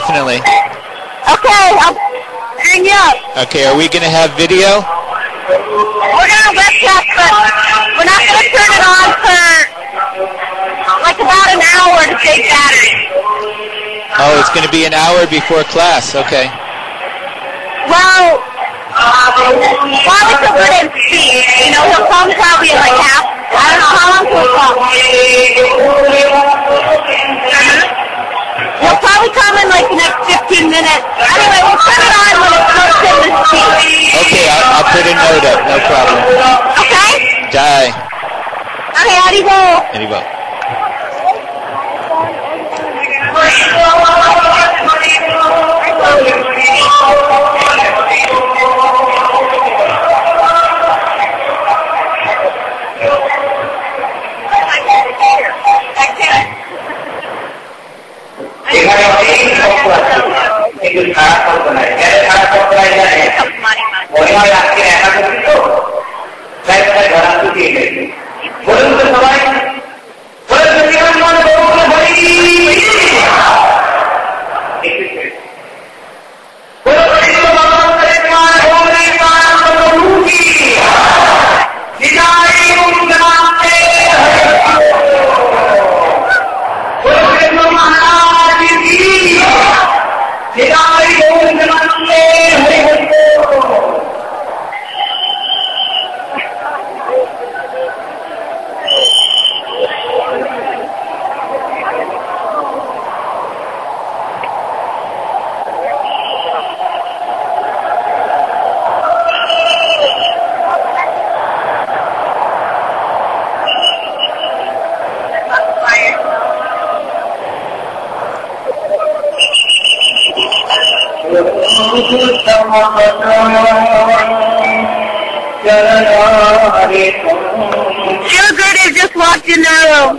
definitely. Okay, I'll hang you up. Okay, are we going to have video? We're going to webcast, but we're not going to turn it on for like about an hour to save battery. Oh, it's going to be an hour before class. Okay. Well, Wally could put in speed. You know, he'll come probably in like half. I don't know how long he'll come. He'll probably come in like the next 15 minutes. Anyway, we'll turn it on when it starts in the speed. Okay, I'll put a note up. No problem. Okay? Jai. Okay, Aribo. Aribo. Sugar has just walked in the room.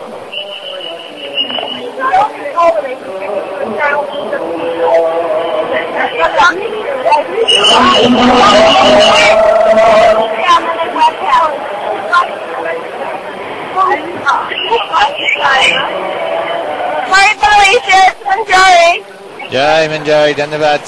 Hi, Felicia. Enjoy. Jai Manjari, Dhanyavad.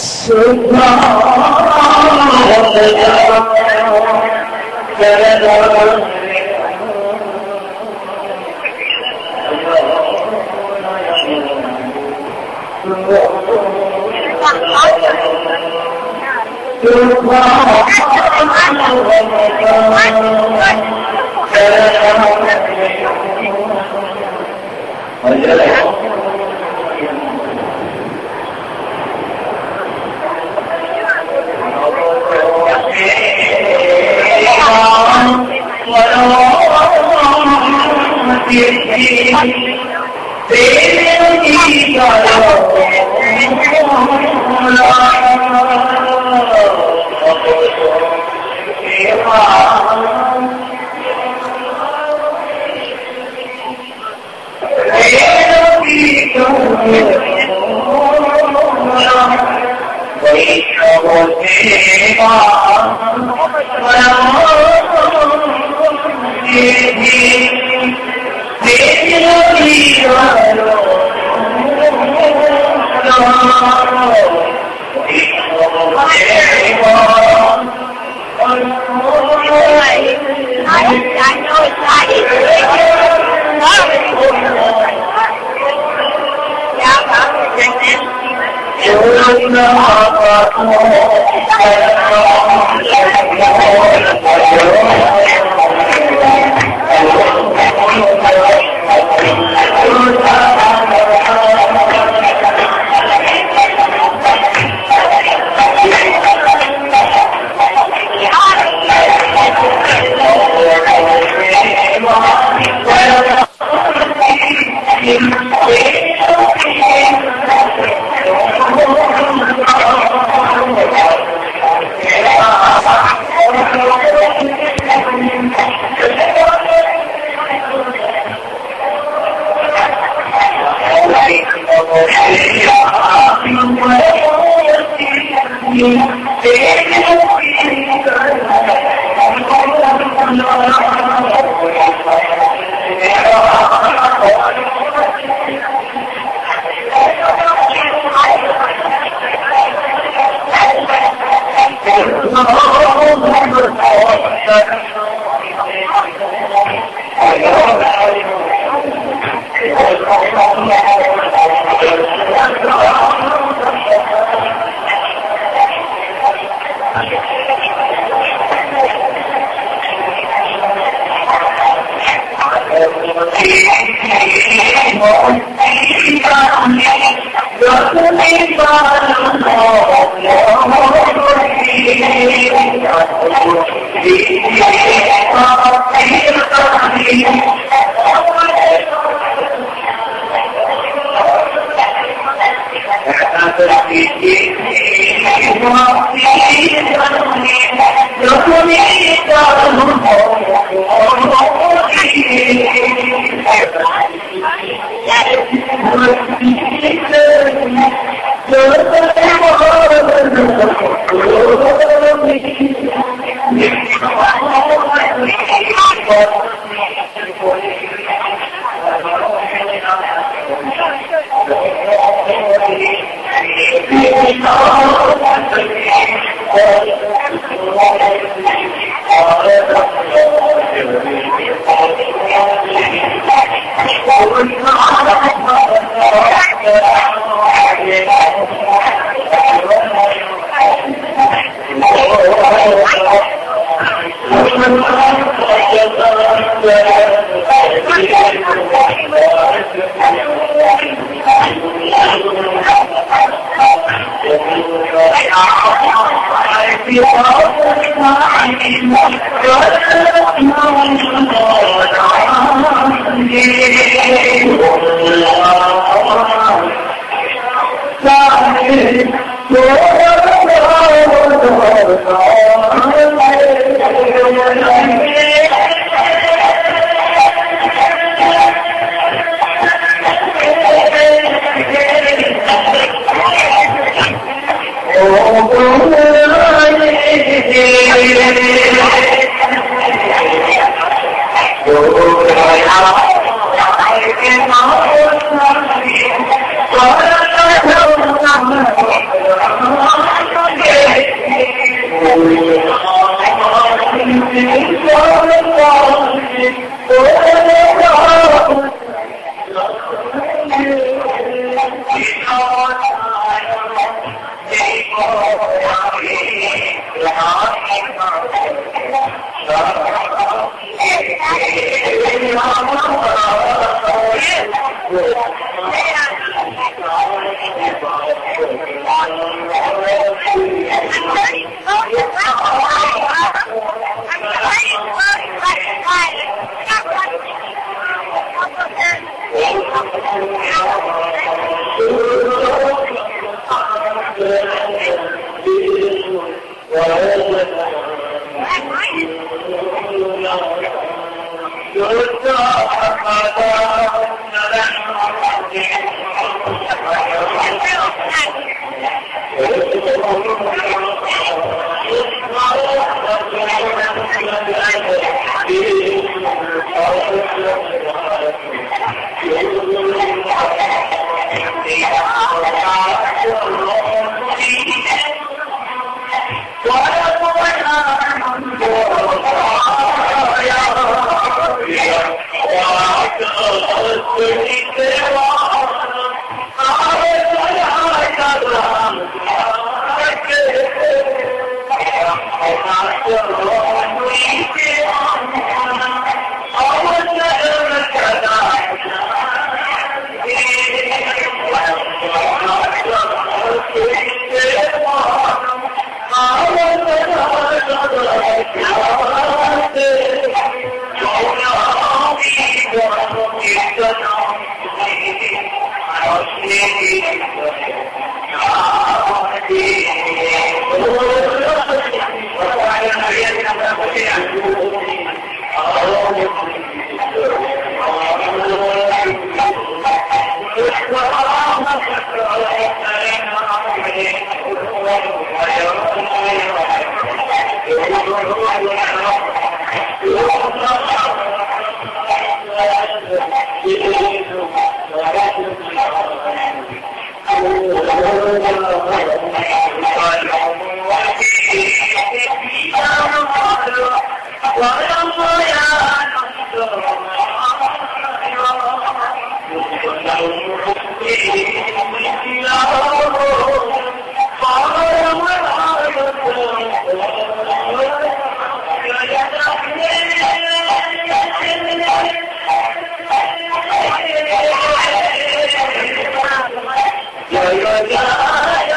Yeah.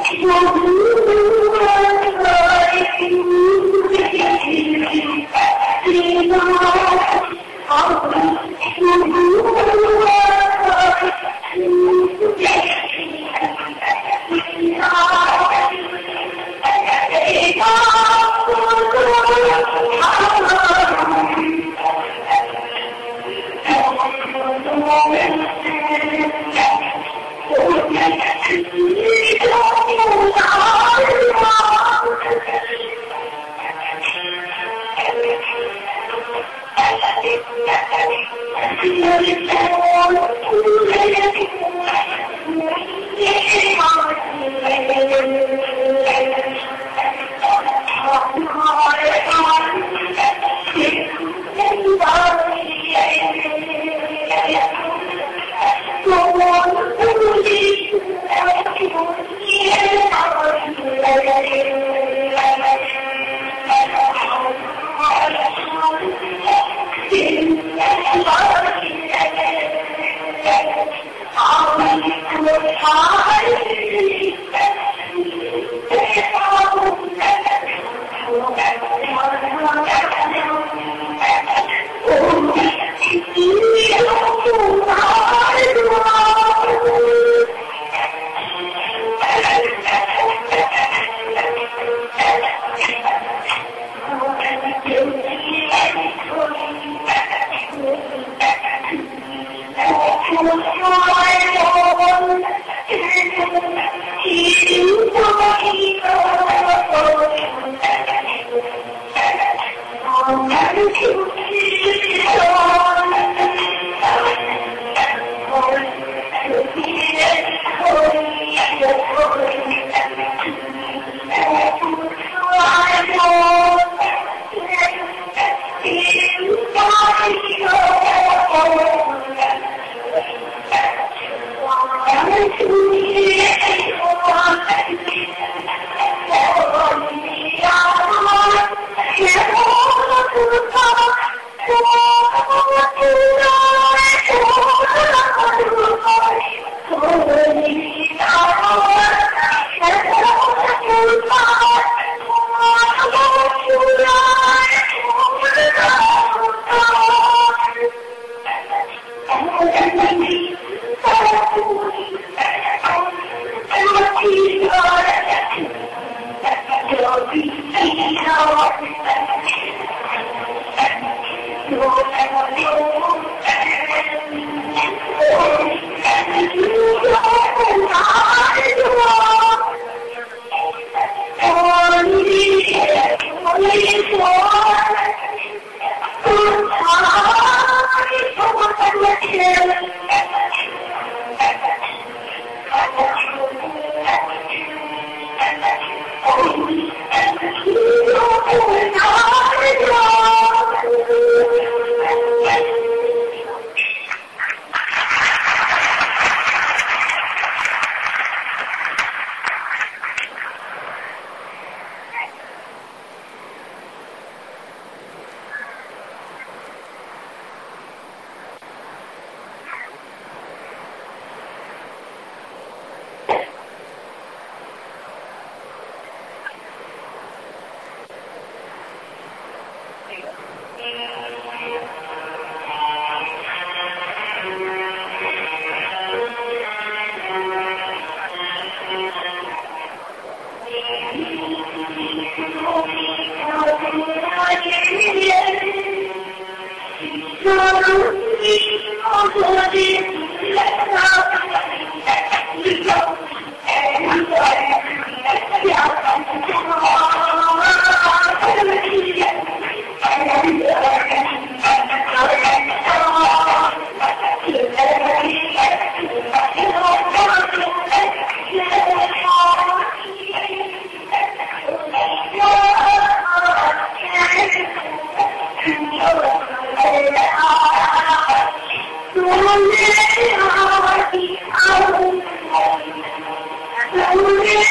Oh,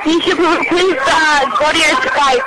You should please go to your Skype.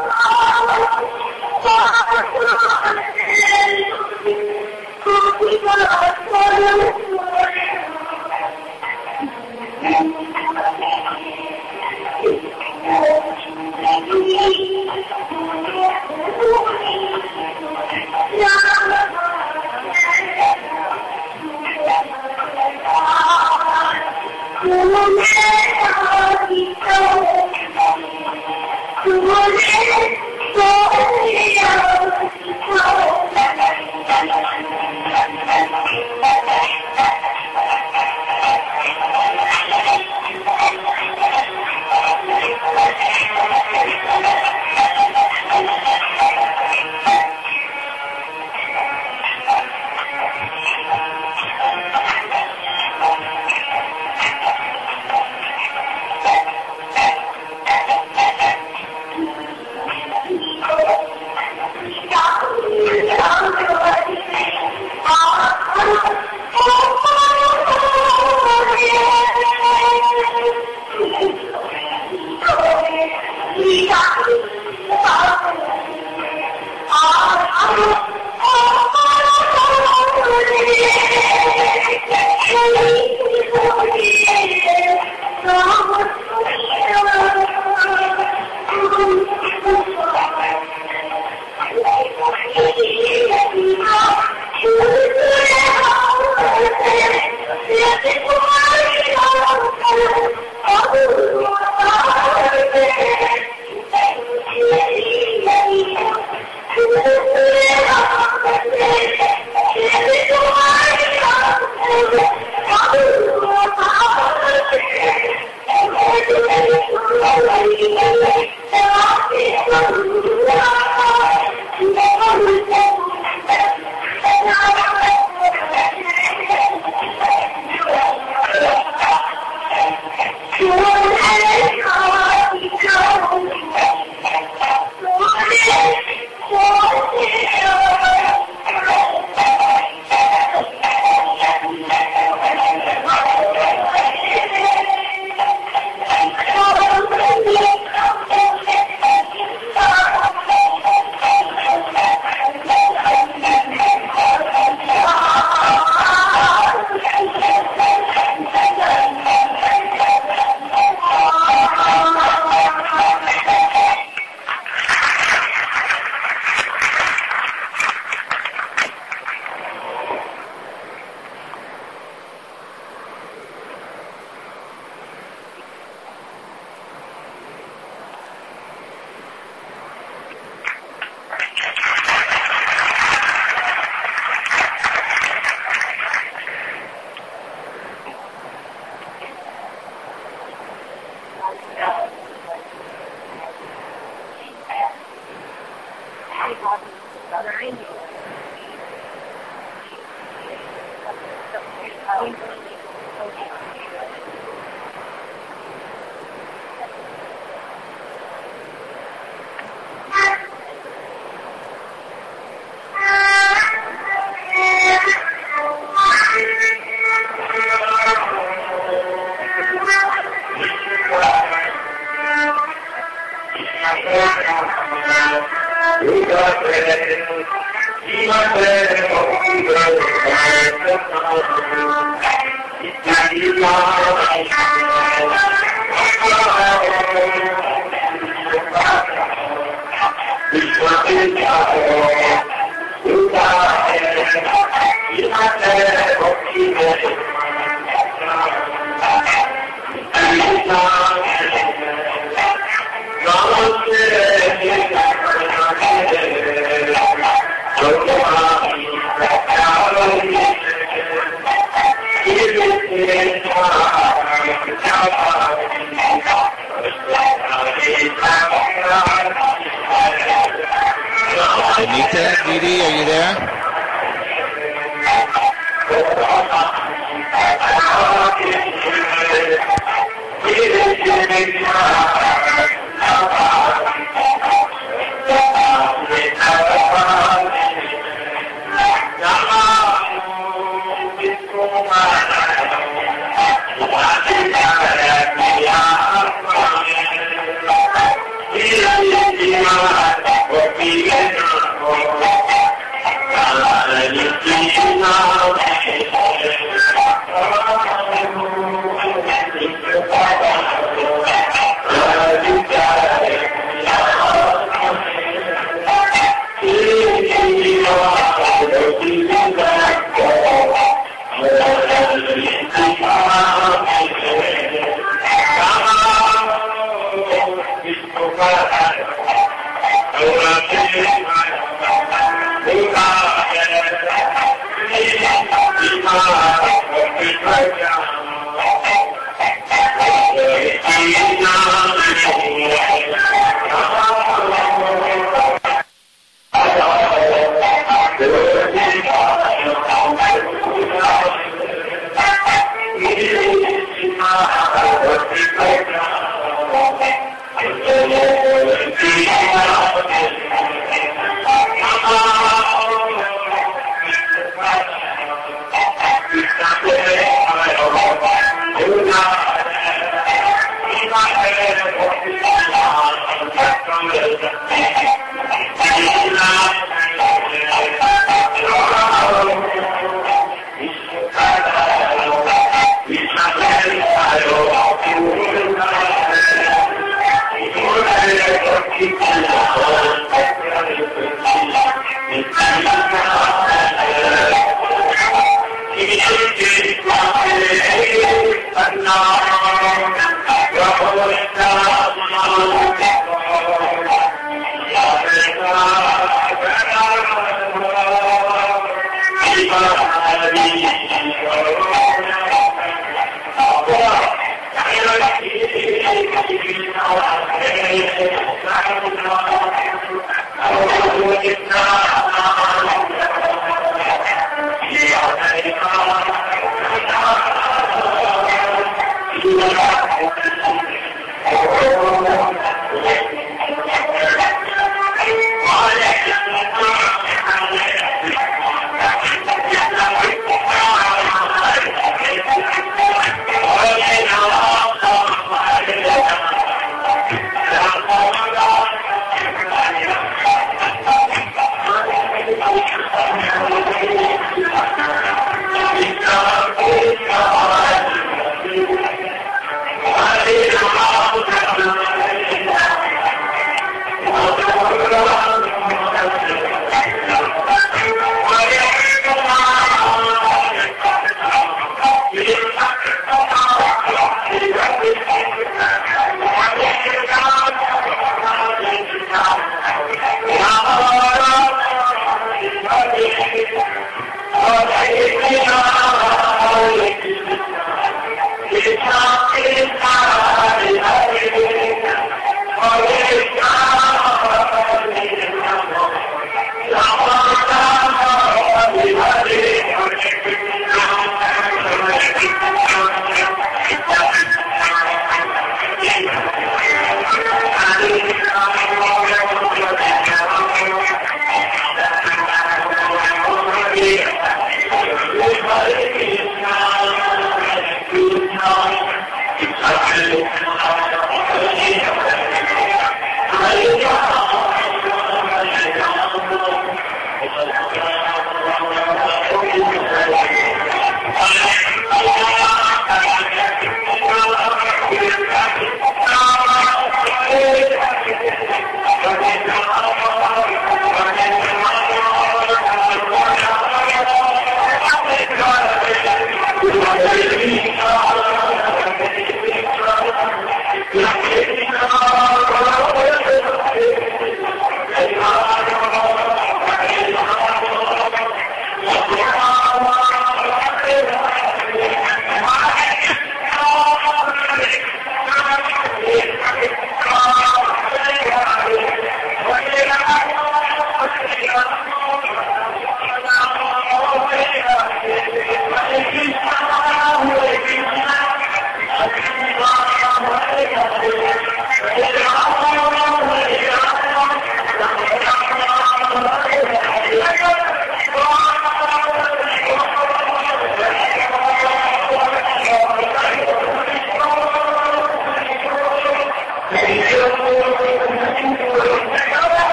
Anita, Didi, are you there?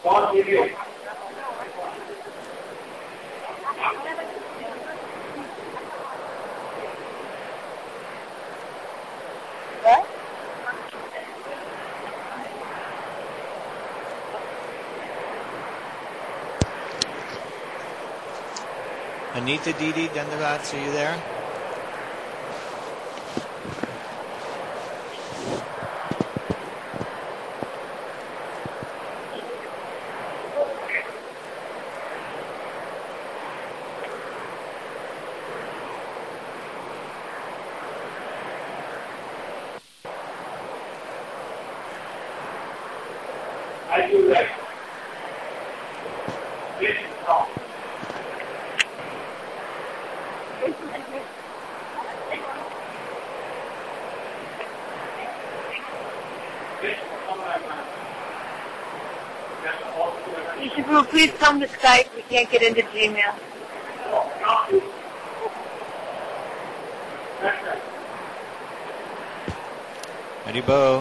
Anita Didi Dendabats, are you there? I do that. This is all. Isabel, please come to Skype. We can't get into Gmail. Haribo.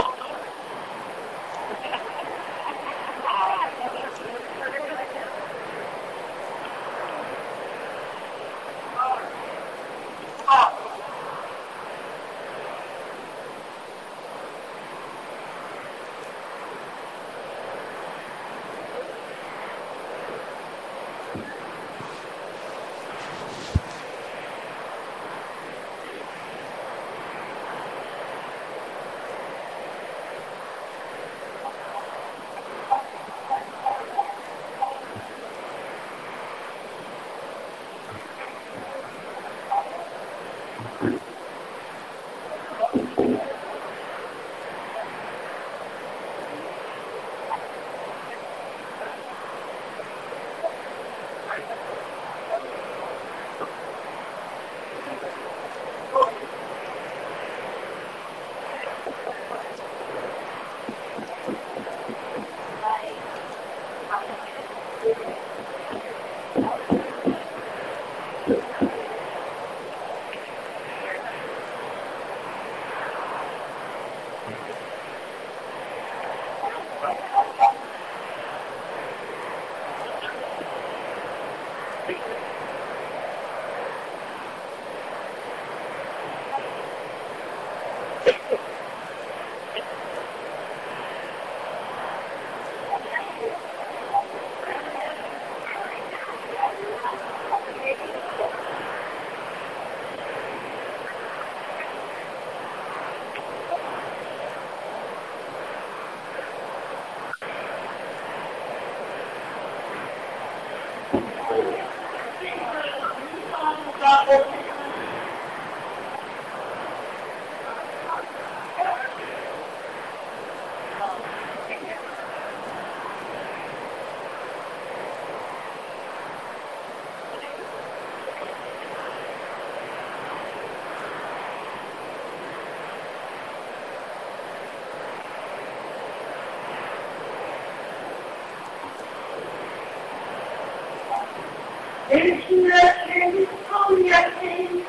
It's nothing on nothing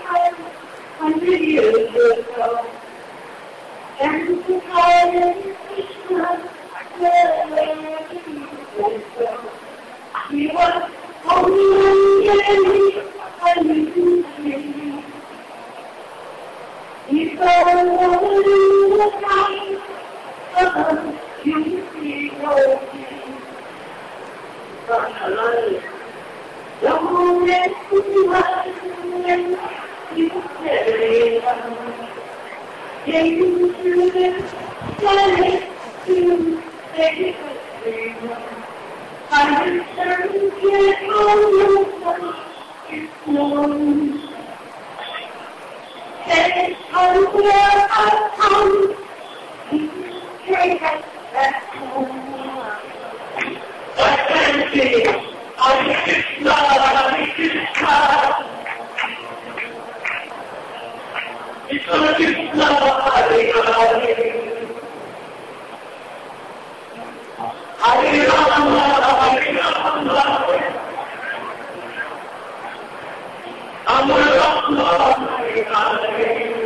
100 years ago. And the silence is not where you go. He was only a little dream. He saw the time of beauty rolling from the light. The moment you were you carried on. Came to the planet to take a dream. I returned to home, it's known. It's from where I come, it's straight back home. I can't see.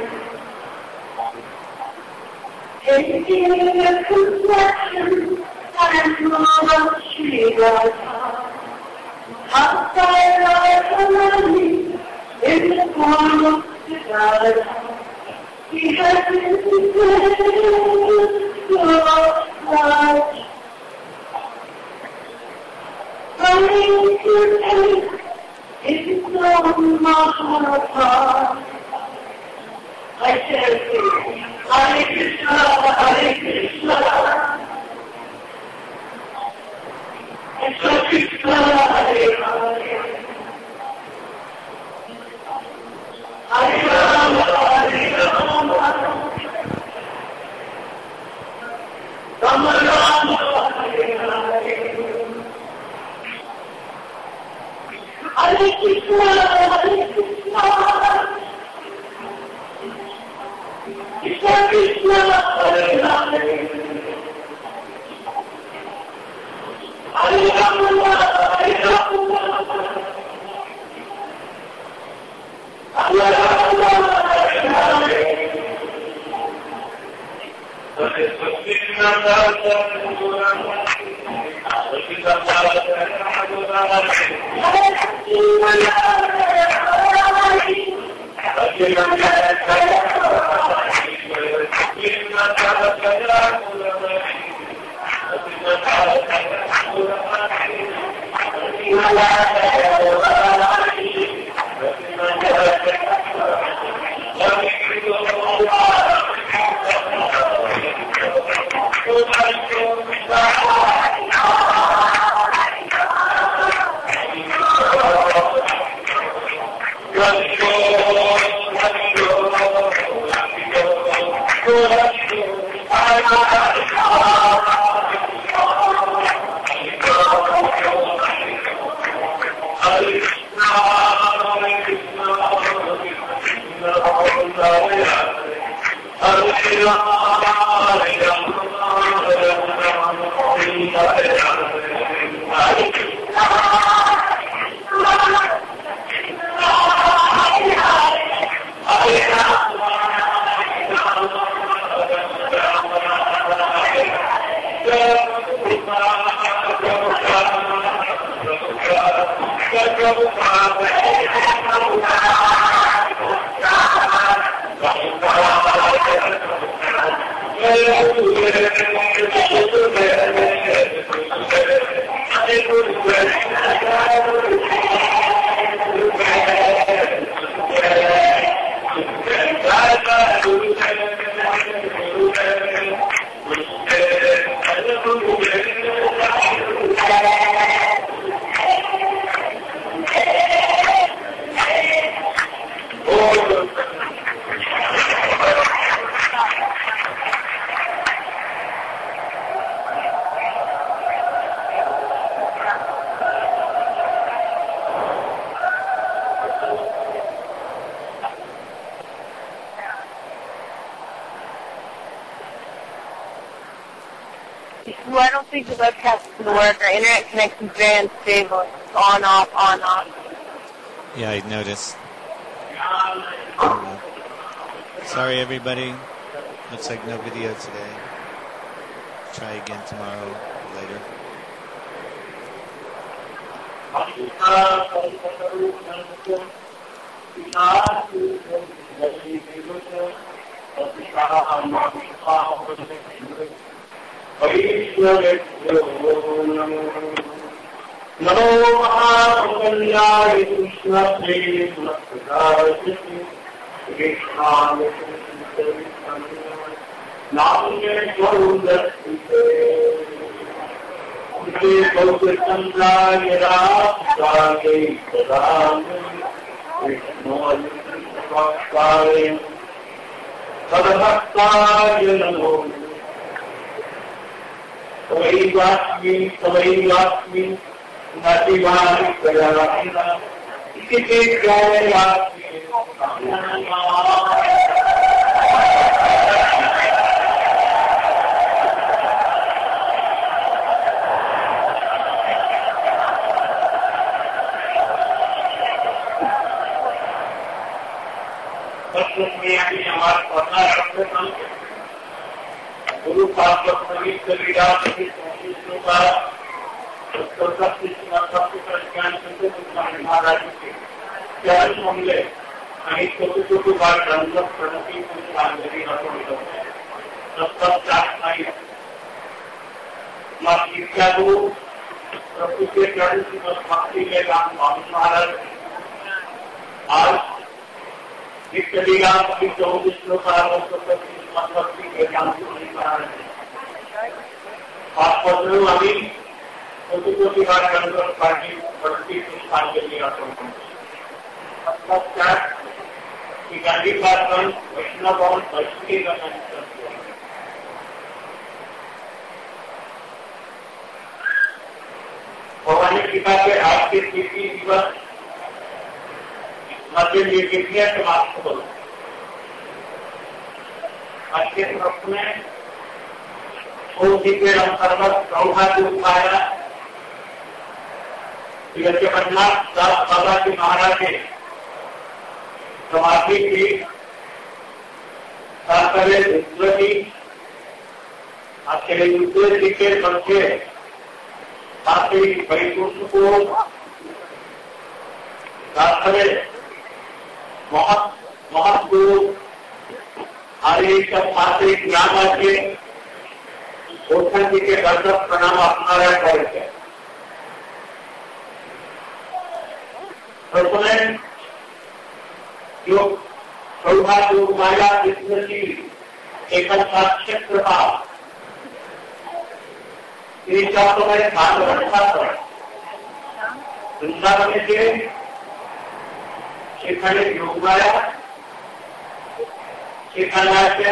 Taking a complexion He has been life. Running to take it's on my heart. I shall sing Hare Krishna, Hare Krishna. Krishna Krishna, Hare Hare. Hare Rama, Hare Rama. Rama Rama, Hare Hare. Hare Krishna, Hare Krishna. Krishna Krishna, Hare Hare. Hare Rama, Hare Rama. Hare Rama, Hare Hare. Well, I don't think the webcast is going to work. Our internet connection's very unstable. It's on, off, on, off. Yeah, I noticed. Sorry, everybody. Looks like no video today. Try again tomorrow or later. Namo Mahaprabhaya Krishna Krishna Krishna Namye Gaurudasite Ude Gaurachandaya Rāsāye Sadāme Vishnu Sadhaktāya Namo Savaivasmi Nativani Karayana Ikite Karayasmi Guru Papa Sangeet Kaviraj Vishnu का महाराज के चरण कमले आणि छोटी छोटी बाळ रंगत प्रणती सांगली नाही मग इतक्या दूर प्रभु के चरण की भक्ति में राम स्वामी महाराज आज नित्य लीला की 24 श्लोक भक्ति के राम स्वामी महाराज आप पदों अभी छोटी छोटी बात रंगत पार्टी बढ़ती सांगली की गांधी बात वैष्णव और वैष्णवी का भगवान पिता के आज के कीर्ति दिवस मध्य निर्विघ्न समाप्त हो आज के वक्त में के सर्वत सौभाग्य उठाया जगन्नाथ दास बाबा जी महाराज ने समाधि की उज्ज्वली अकेले उज्ज्वल के बच्चे वैकुंठ को महत्व हरे सब पाते ग्राम के भूषण जी के दर्शक प्रणाम अपना करेंगे जो सौभाग्य माया स्मृति एक क्षेत्र था वृंदावन के সেখানে যোগমায়া সেখানে আছে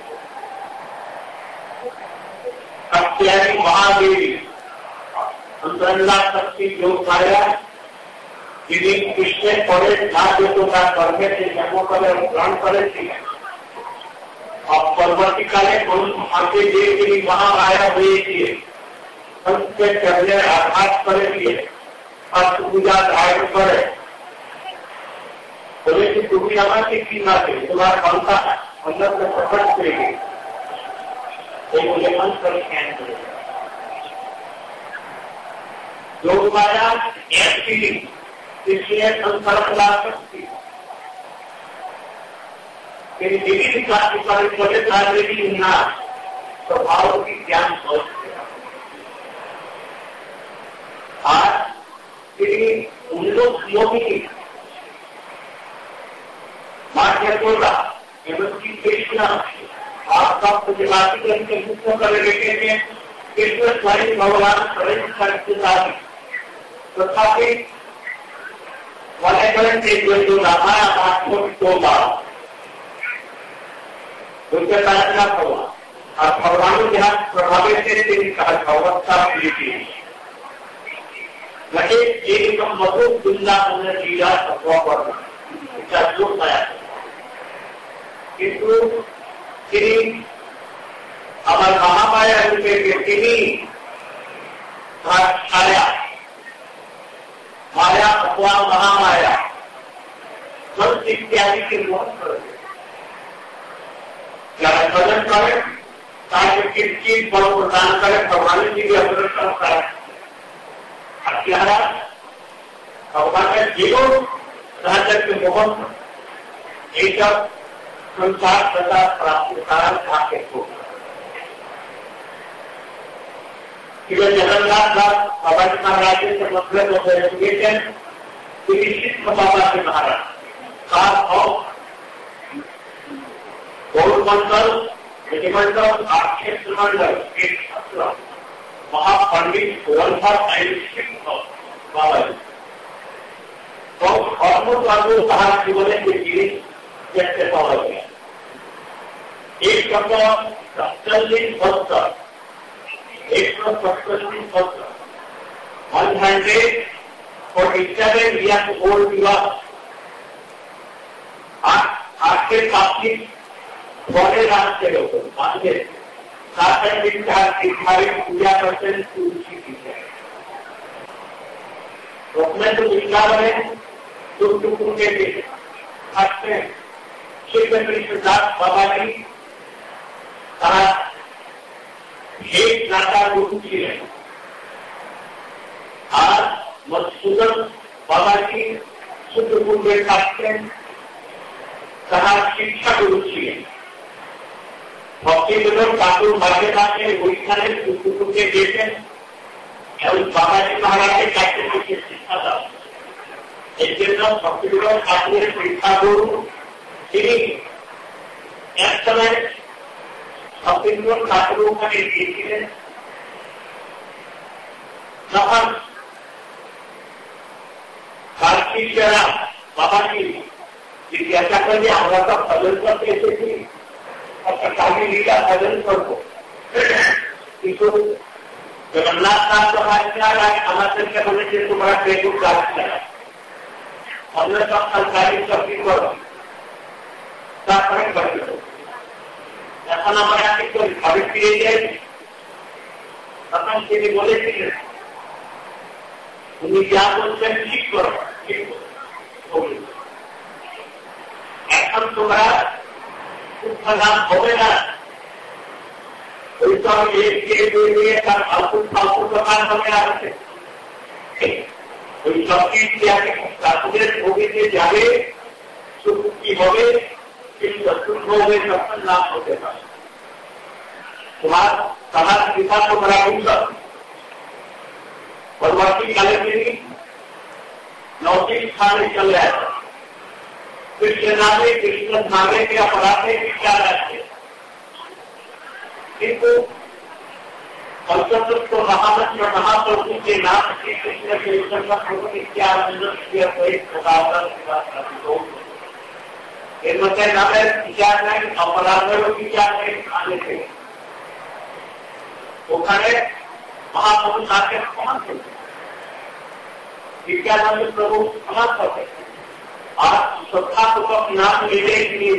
सत्यारी महादेवी अंतरला शक्ति योगमाया जिन्हें कृष्ण पड़े नाट्यों का करने से जन्म करे ग्रहण करे थी अब परवर्ती काले आगे देवी महामाया हुई थी सबसे पहले आघात करे थी अष्ट पूजा धारण करे बोले कि तुम्हें हमारे की माते तुम्हारा पंखा अंदर से प्रकट करेगी तो मुझे मन कर योग माया ऐसी इसलिए संसार ला सकती तेरी देवी का बड़े सारे ना स्वभाव की ज्ञान सोच आज तेरी उन लोग योगी माध्यमोगा एवं कृष्ण आपका प्रतिवादी करके मुक्तों कर लेते हैं कृष्ण स्वयं भगवान स्वयं शक्तिशाली तथापि वातावरण से जो रामायण आपको होगा उनके कारण होगा और भगवान के हाथ प्रभावित से तेरी अवस्था मिली लगे एक मधु दुल्ला लीला तत्व पर जोड़ पाया किंतु अमर महामाया छाया माया अथवा महामाया संत इत्यादि के मोहन कर भजन करे ताकि किस चीज बल प्रदान करे भगवान जी की अग्रसर करे अत्यारा भगवान के जीवन राजा के मोहन एक संसार तथा प्राप्त कारण आके हो जगन्नाथ दास बाबा जी महाराज से मतलब हो एजुकेशन निश्चित बाबा जी महाराज खास और गौर मंडल विधिमंडल आक्षेत्र मंडल एक छात्र महापंडित गोरखा बाबा जी तो ऑलमोस्ट कहा जीवन के जीवित जैसे पावा गया एक शब्द 47 भक्त 147 भक्त 147 years old युवा आपके काफी बड़े रास्ते लोग आगे 7 दिन का पूजा करते हैं तुलसी की उसमें तो विचार है दुख के खाते हैं शिव कृष्णदास बाबा जी এই রাজা গুরু ছিলেন। আর মধুসূদন বাবাজি সুন্দরপুরে থাকতেন, তাহার শিক্ষা গুরু ছিলেন। ভক্তিবিনোদ ঠাকুর মাঝে মাঝে ওইখানে সুন্দরপুরে গেছেন এবং বাবাজি মহারাজের কাছে থেকে শিক্ষা দাও। এর জন্য ভক্তিবিনোদ ঠাকুরের শিক্ষা গুরু তিনি এক সময় ভক্তিবিনোদ ঠাকুর ওখানে গিয়েছিলেন। তখন তার শিষ্যরা বাবাজি জিজ্ঞাসা করে আমরা তো ভজন করতে এসেছি, একটা কালী লীলা ভজন করবো, কিন্তু জগন্নাথ দাস আমাদেরকে বলেছে তোমরা বেগুন গাছ লাগা, আমরা সকাল গাড়ি চক্রি করো, তারপরে বাড়ি করো। এখন আমরা কি করি, ঘরে ফিরে যাই। তখন তিনি বলেছিলেন উনি যা বলছেন ঠিক করো, ঠিক করো। এখন তোমরা উৎসাহ হবে না, ওই সব নিয়ে তার ফালতু ফালতু দোকান হবে আসছে, ওই সব ঠাকুরের ভোগীতে যাবে, সুখী হবে, কিন্তু অসুখ হবে, তখন নাম হতে পারে। তোমার তাহার পিতা তোমরা উৎসব পরবর্তীকালে তিনি लौकिक स्थान में चल रहा था। कृष्ण नामे कृष्ण नामे के अपराधे विचार रहते, किंतु पंचतत्व महामंत्र महाप्रभु के नाम श्री कृष्ण के नामे विचार नहीं, अपराधों विचार नहीं आने थे। ওখানে महाप्रभु साके कौन थे? विज्ञानंद प्रभु समाज करते और श्रद्धापूर्वक नाम लेने के लिए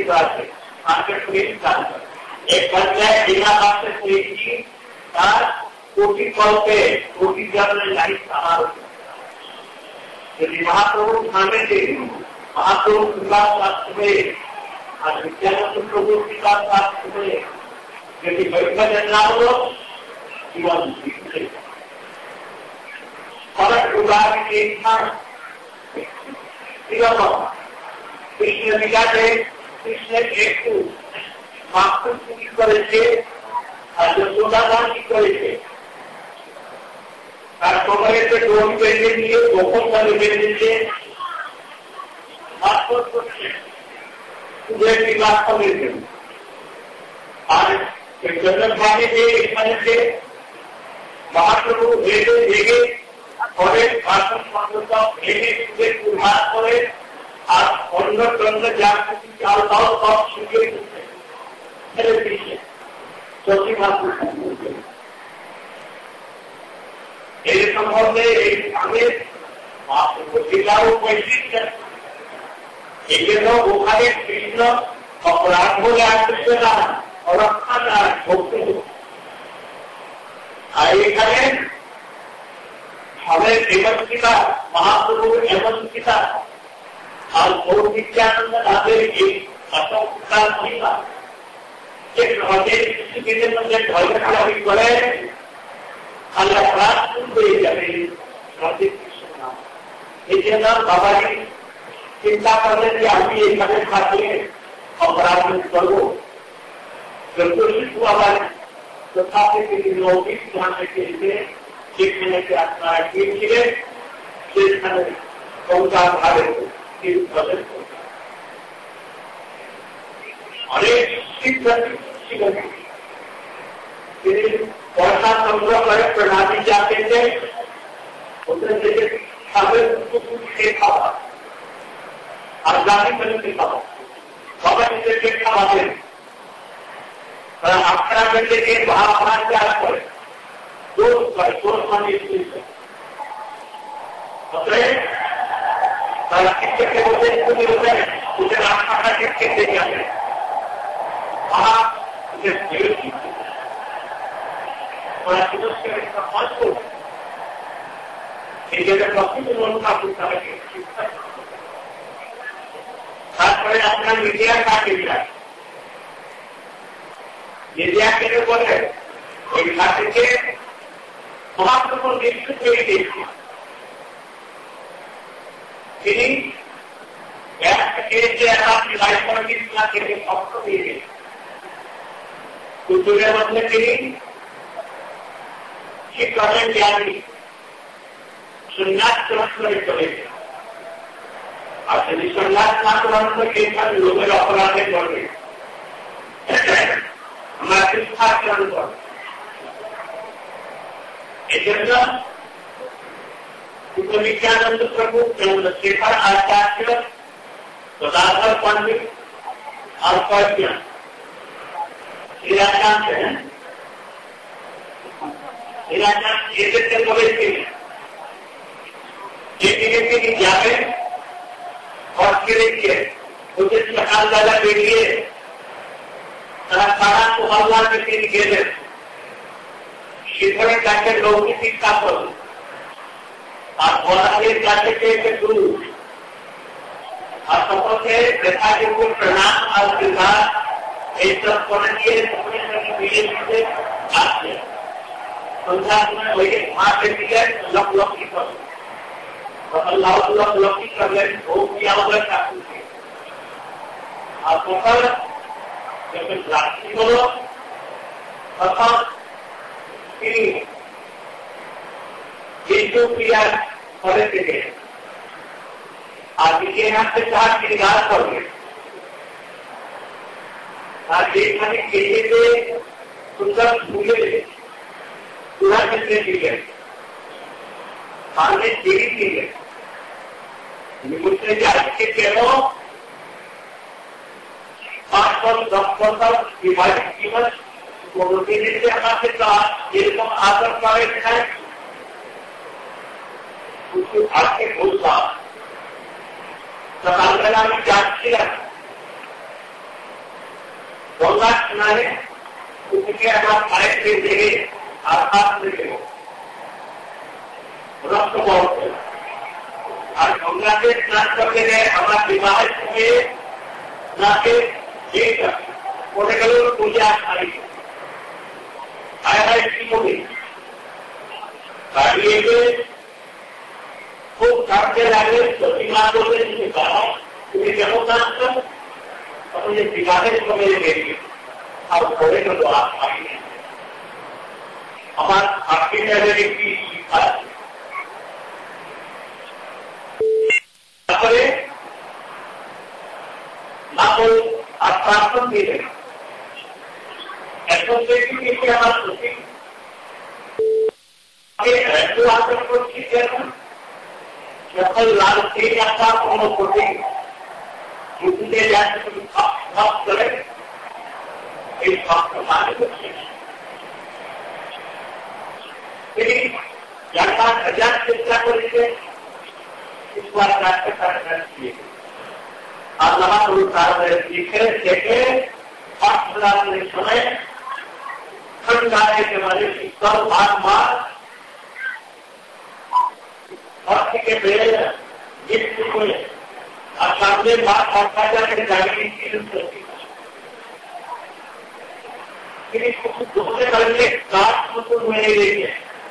एक पंचायत बिना बात से कोई की कोटि कल पे कोटि जब लाइफ समारोह यदि महाप्रभु खाने थे, महाप्रभु विकास शास्त्र में और विज्ञानंद प्रभु विकास शास्त्र में यदि बैठा जन्ना हो जीवन फरक उदाहरण के कृष्ण विचारे कृष्ण एक मातृ की करे और यशोदा दान की करे और तुम्हारे पे डोरी पहनने लिए गोकुल वाले पहनने से तुझे विकास को मिलते और जन्म खाने से से महाप्रभु भेजे भेगे और भाषण मान्यता भेगे तुझे उद्धार करे और অন্য জন্য যা কিছু চাল দাও সব শিখিয়ে দিচ্ছে ছেড়ে দিচ্ছে সত্যি মাত্র এই সম্বন্ধে এই গ্রামের জেলাও বৈশিষ্ট্য এই জন্য ওখানে কৃষ্ণ অপরাধ বলে আসছে না, অরক্ষা না, ভক্তি। আর এখানে हमें एवं पिता महाप्रभु एवं पिता और गौर नित्यानंद नाथे एक असंख्या महिला एक हृदय के मंदिर ढलकारी करे अल्लाह प्राप्त सुनते जाते राधे कृष्ण नाम इसके नाम बाबा जी चिंता करने की आदमी एक कदम खाते हैं अपराध करो बिल्कुल हुआ तो खाते के लिए लौकिक जाने के लिए যেখানে আপনারা গিয়েছিলেন সেখানে গঙ্গা ধারে অনেক শিক্ষার্থী ছিলেন। তিনি পয়সা সংগ্রহ করে প্রণালী যাতে ওদের থেকে খাবে খাওয়া আর জাতি মেনুকে খাওয়া সবাই নিজেকে খাওয়াবেন। তারা আপনারা থেকে ভাবনা চাষ করে दोस्त मानी शिक्षक के बोलते उसे रास्ता शिक्षक दे जाते वहां उसे তারপরে আপনার মিডিয়া কাকে যায় মিডিয়া কেটে বলে के महत्वपूर्ण दृष्टि से देखिए आपकी लाइफ पर कितना के लिए अवसर दिए गए कुछ मतलब के लिए करें ज्ञानी संन्यास तुरंत करेंगे और यदि संन्यास ना तुरंत के साथ लोग अपराध कर रहे हमारा शिक्षा के अनुसार विज्ञानंद प्रभु चंद्रशेखर आचार्य गदाधर पंडित और कौज्ञ हीराचांद है हीराचांद के नोबेल के लिए जावे और के लिए मुझे सकाल वाला के लिए खाना को हमला के लिए गेले शिखर जाके लोगों की शिक्षा करो और बोला जाके के गुरु और सबसे देखा कि वो प्रणाम और विवाह ये सब करने के लिए से आते हैं संसार में वही माँ के लिए लक की करो और लक की कर ले वो क्या होगा चाहते हैं और सफल जब राशि बोलो अथवा यीशु क्रिया करे थे आज के यहाँ से चार श्रृंगार करोगे आज देखने के लिए सुंदर फूले पूरा कितने की है आगे देरी की है मुझसे आज के कहो 510 विभाजित कीमत से हमारे साथ ये लोग आदर करे हैं उसको आपके भूलता सकालकला में जांच किया गंगा किनारे उसके हमारे खाए से देंगे आकाश में देंगे रक्त बहुत है और गंगा के स्नान करके गए हमारा विवाह हुए ना के एक पूजा आई आया इसकी होगी खूब काटते लगे तो दिमाग बोलते जिसे कहा तुम्हें क्या होता और ये दिमागे को मेरे देंगे और थोड़े को तो आप आएंगे हमारे आपकी पहले की ना कोई आश्वासन दे रहे एसोसिएशन के लिए हमारा सोचिंग आकर को ठीक है जब लाल तेज आता दोनों कोटिंग जितने जाते करे इस वक्त माने जनता हजार चेष्टा करेंगे इस बार राष्ट्र कार्यक्रम किए और नवाचार लिखे देखे समय खंड आने के बारे में सब भाग मार भक्त के बेल जिसको और सामने बात पहुंचा जाकर जागृति की जरूरत दूसरे करेंगे सात मुकुट मेरे लिए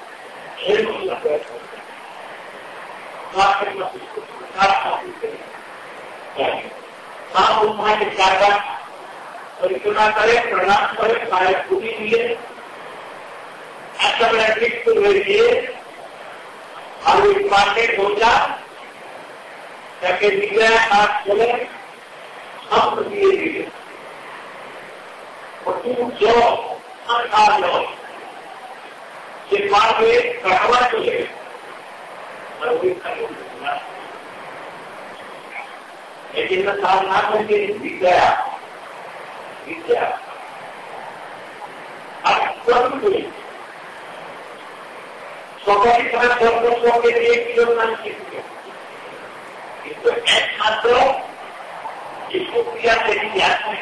परिचुना करे प्रणाम करे शायद पूरी दिए ऐसा बड़ा ठीक दिए और इस बात में सोचा ताकि निगरान हाथ चले हम दिए दिए और तुम जो संसार लो इस बात में कड़वा चले लेकिन साधना करके विद्या अब स्वयं हुई स्वाभाविक स्वतंत्र के लिए योगदान कीजिए इसको एकमात्र इसको क्रिया से इतिहास में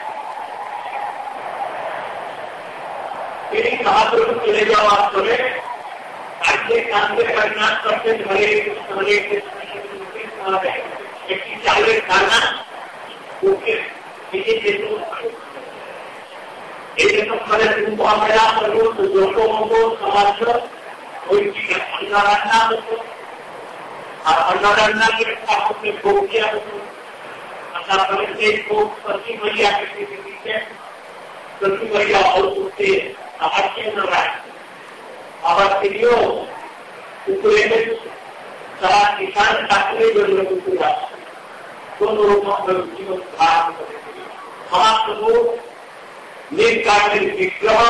फिर महाप्रभु चले जाओ आप चले अच्छे काम से परिणाम करते भले खाना किसी एक मैंने तुमको प्रयास करो तो लोगों को समाज कोई चीज अन्नरन्ना होतो और अन्नरन्ना के आपने भोग किया होतो अर्थात करके को प्रति मैया के पीछे प्रति मैया और उससे आवाज़ न रहा आवाज़ के लिए उसके सारा किसान काटने जरूरत होगा दोनों लोगों का जीवन धारण करेंगे समाज को नेक कार्य विग्रह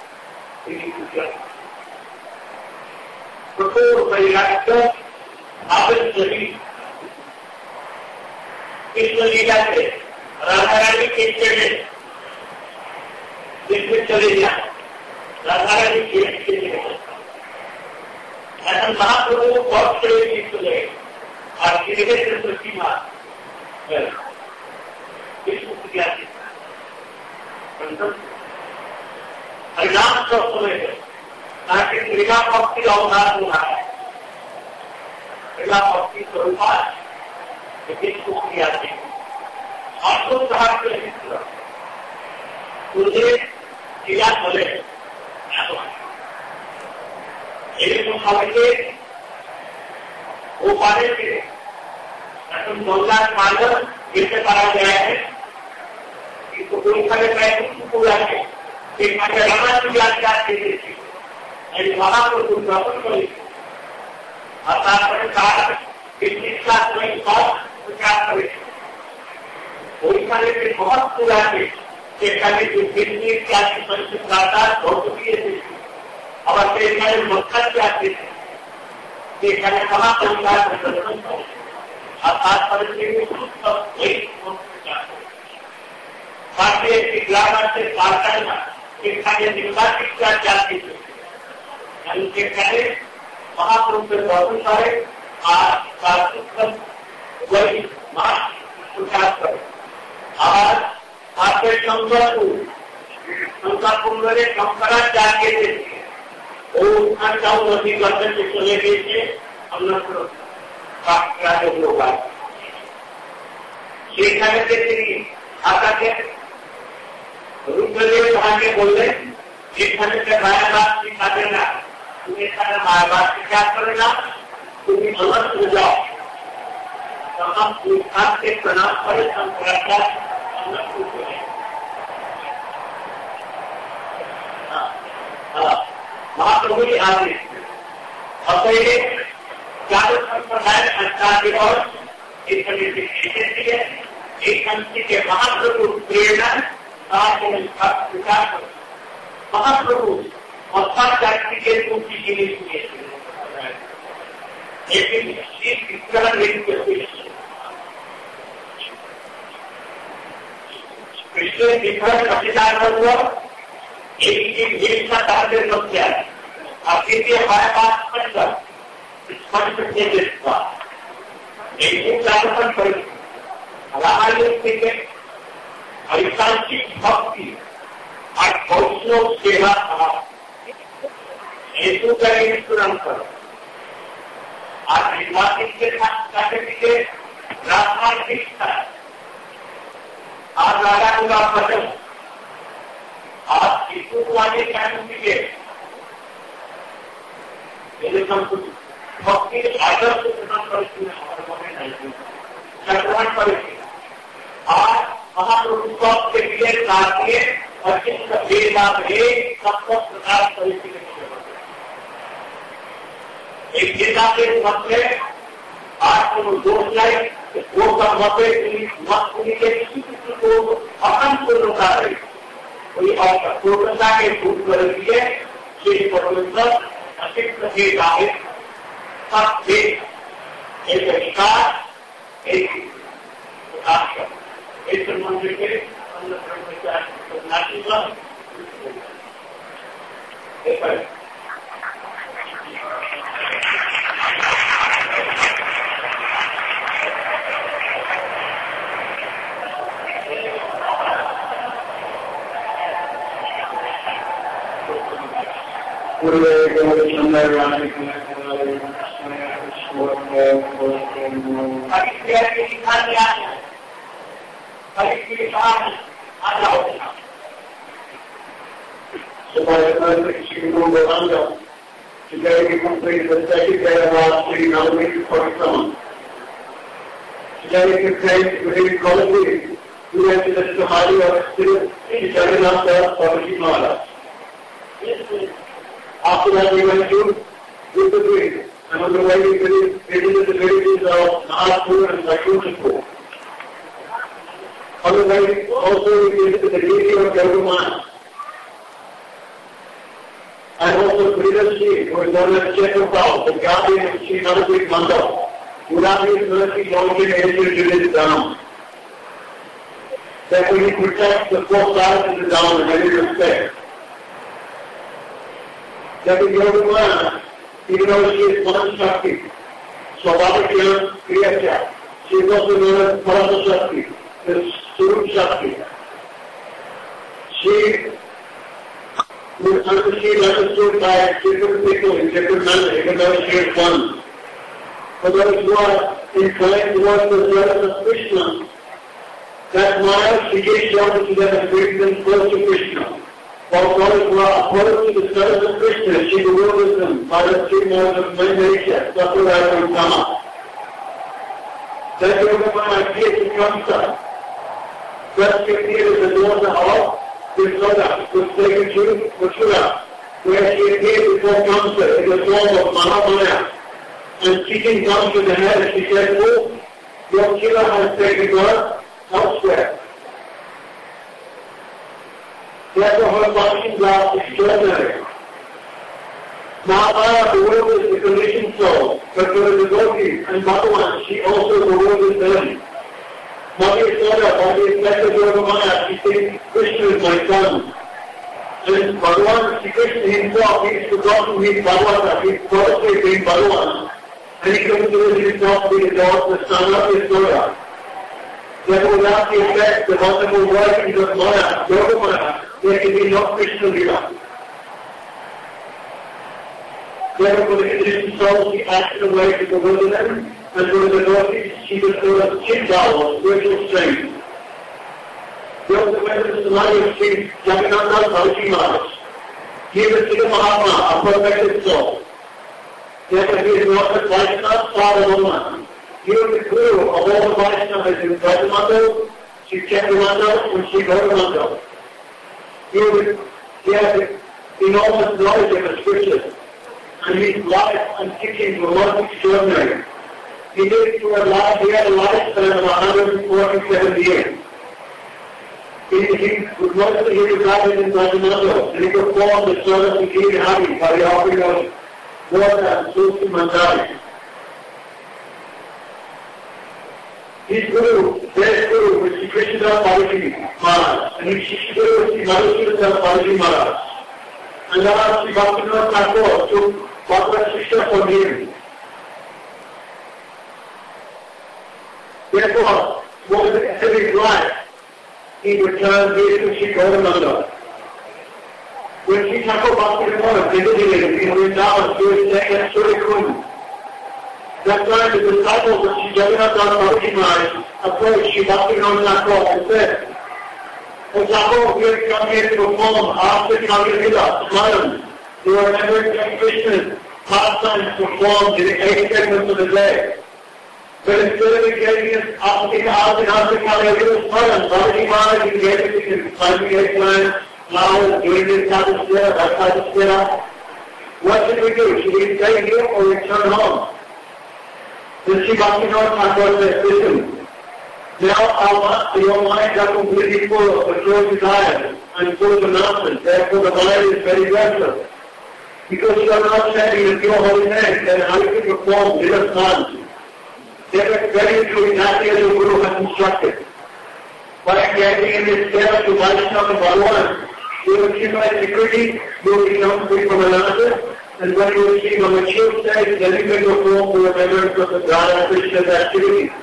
कठोर परिणाम आवश्यक कृष्ण लीला से राधा रानी के चले जिसमें चले जाए राधा रानी के ऐसा महाप्रभु बहुत बड़े चीज चले और धीरे से प्रतिमा विष्णु पूजा हरिनाम सब समय है ताकि क्रिया भक्ति अवधार होना है क्रिया भक्ति स्वरूप विष्णु क्रिया थी आपको कहा तुझे क्रिया बोले वो पाने के मार्ग जिससे पाया गया है कोई खड़े पूरा है एक रामायण की याद महाप्रभु दर्शन करें अर्थात बहुत पूरा है और मक्खन जाते थे महाप्रभु का दर्शन करें अर्थात भारतीय ग्रामर से पाठना निर्वाचित क्या जाती है उनके पहले महाप्रभु के दर्शन करें वही महाप्रसाद करें और आपके शंकर कुंभ में शंकरा जाके नदी गर्दन से चले गए थे होगा आता के रूपदेव भागे बोले एक खंड से माया बात सिखा देना तुम्हें सारा माया बात सिखा करेगा तुम्हें अलग हो जाओ तो हम पुरुषार्थ के प्रणाम करें शंकराचार्य अलग हो जाए महाप्रभु जी आदेश और पहले चारों संप्रदाय संस्कार और एक संस्कृति के महाप्रभु प्रेरणा महाप्रभु और सब जाति के उनकी जीवित हुए लेकिन कृष्ण विग्रह प्रतिदान हुआ एक हिंसा कार्य समस्या और इसलिए हमारे पास स्पष्ट रामायण ऐकांतिक भक्ति और वैष्णव सेवा हेतु करेंगे तुरंत और निर्वाचित के साथ सर्टिफिकेट राजनीतिक और राजा का भजन और हेतु वाले सर्टिफिकेट भक्ति आदर्श संग्रहण करेंगे और महाप्रभु के लिए कार्य और सबको प्रकाश परिस्थिति एक नेता के मत में आज दोष लाए वो सब मत के किसी को अहम को रोका रही कोई पूर्णता के दूर कर दिए श्री परमेश्वर अतिरिक्त सब एक अधिकार एक इस मंदिर के So by the time that she can move around, today we completed the second day of our city nomination for someone. Today we came to the quality. We went to the Samadhi of Sri Jagannath Swami Maharaj. After that we went to Rudrapuri, and on the way we visited the villages of Nagpur and Lakshmipur. On the way also we visited the deity of Garuman. And also Sridharji, who is known as Chetrapal, the guardian of Sri Navadvip Mandal, who now is mercy joined in Asia to this Dham. Therefore he protects the four sides of the Dham in every respect. That is Yogimana, even though she is one Shakti, Swabhavakya Kriyacha, she is also known as Parama Shakti, the Surup Shakti. She understood by different people in different manners, even though she is one. For those who are inclined towards the service of Krishna, that Maya, she gives yoga to them and brings them close to Krishna. While those who are opposed to the service of Krishna, she bewilders them by the three modes of nature, Sattva, and Tama. That Yogamaya appears to Kamsa. First appears as the daughter of Yashoda, was taken to Mathura, where she appeared before Kamsa in the form of Mahamaya. And teaching Kamsa the head, she said, "Oh, your killer has taken birth elsewhere." Therefore her functions are extraordinary. Mahabharata, the world is the conditioned soul, but for the devotees and Bhagavan, she also bewilders them. Mother Yashoda, by the effect of Yogamaya, she thinks Krishna is my son. And Bhagavan, Sri Krishna himself, he is forgotten his Bhagavata, he is purposely being Bhagavan. And he considers himself to be the son of Yashoda. Therefore, without the effect, the wonderful workings of Maya, Yogamaya, there can be no Krishna Lila. Therefore, for the conditioned soul, she acts in a way to bewilder them, and for the devotees, she bestows Chindala, spiritual strength. We also went to the Samadhi of Sri Jagannath Bharaji Maharaj. He is a Siddha Mahatma, a perfected soul. Therefore, he is not the Vaishnava Sadhavama. He is the Guru of all the Vaishnavas in Brajamandal, Sri Chandramandal, and Sri Gauramandal. He has enormous knowledge of the scriptures, and his life and teachings were most extraordinary. He had a lifespan of 147 years. He resided in Brajamandal, and he performed the service of King Hari by the offering of water and Tulsi Mandari. His Guru, their Guru, was Sri Krishnadas Bharaji Maharaj, and his Guru was Sri Madhusudadas Bharaji Maharaj. And now Sri Bhaktivinoda Thakur took Bhagavad Shiksha from him. Therefore, towards the end of his life, he returned here to Sri Gauramanda. When Sri Thakur Bhaktivinoda visited him in Vrindavan, he was staying at Surikund. That time the disciples of Sri Jagannath Bharaji Maharaj approached Sri Bhaktivinoda Thakur and said, "O Thakur, we have come here to perform after Kagavila, Smaran. You are remembering Krishna's pastimes performed in the 8 segments of the day. But instead of getting us after Kagavila Smaran, Bharaji Maharaj is getting us climbing eggplants, flowers, doing this type of stuff, that type of stuff. What should we do? Should we stay here or return home?" Then Sri Bhaktivinoda Thakur said, "Listen, now your minds are completely full of pure desires and full of announcements. Therefore, the mind is very restless. Because you are not standing in pure holy name, then how you can perform little sons? Therefore, very true, exactly as the Guru has instructed. By getting in this step to Vaishnava and Bhagavan, you will achieve my security, you will become free from another. And when you achieve a mature state, then you can perform the remembrance of the God and Krishna's activity.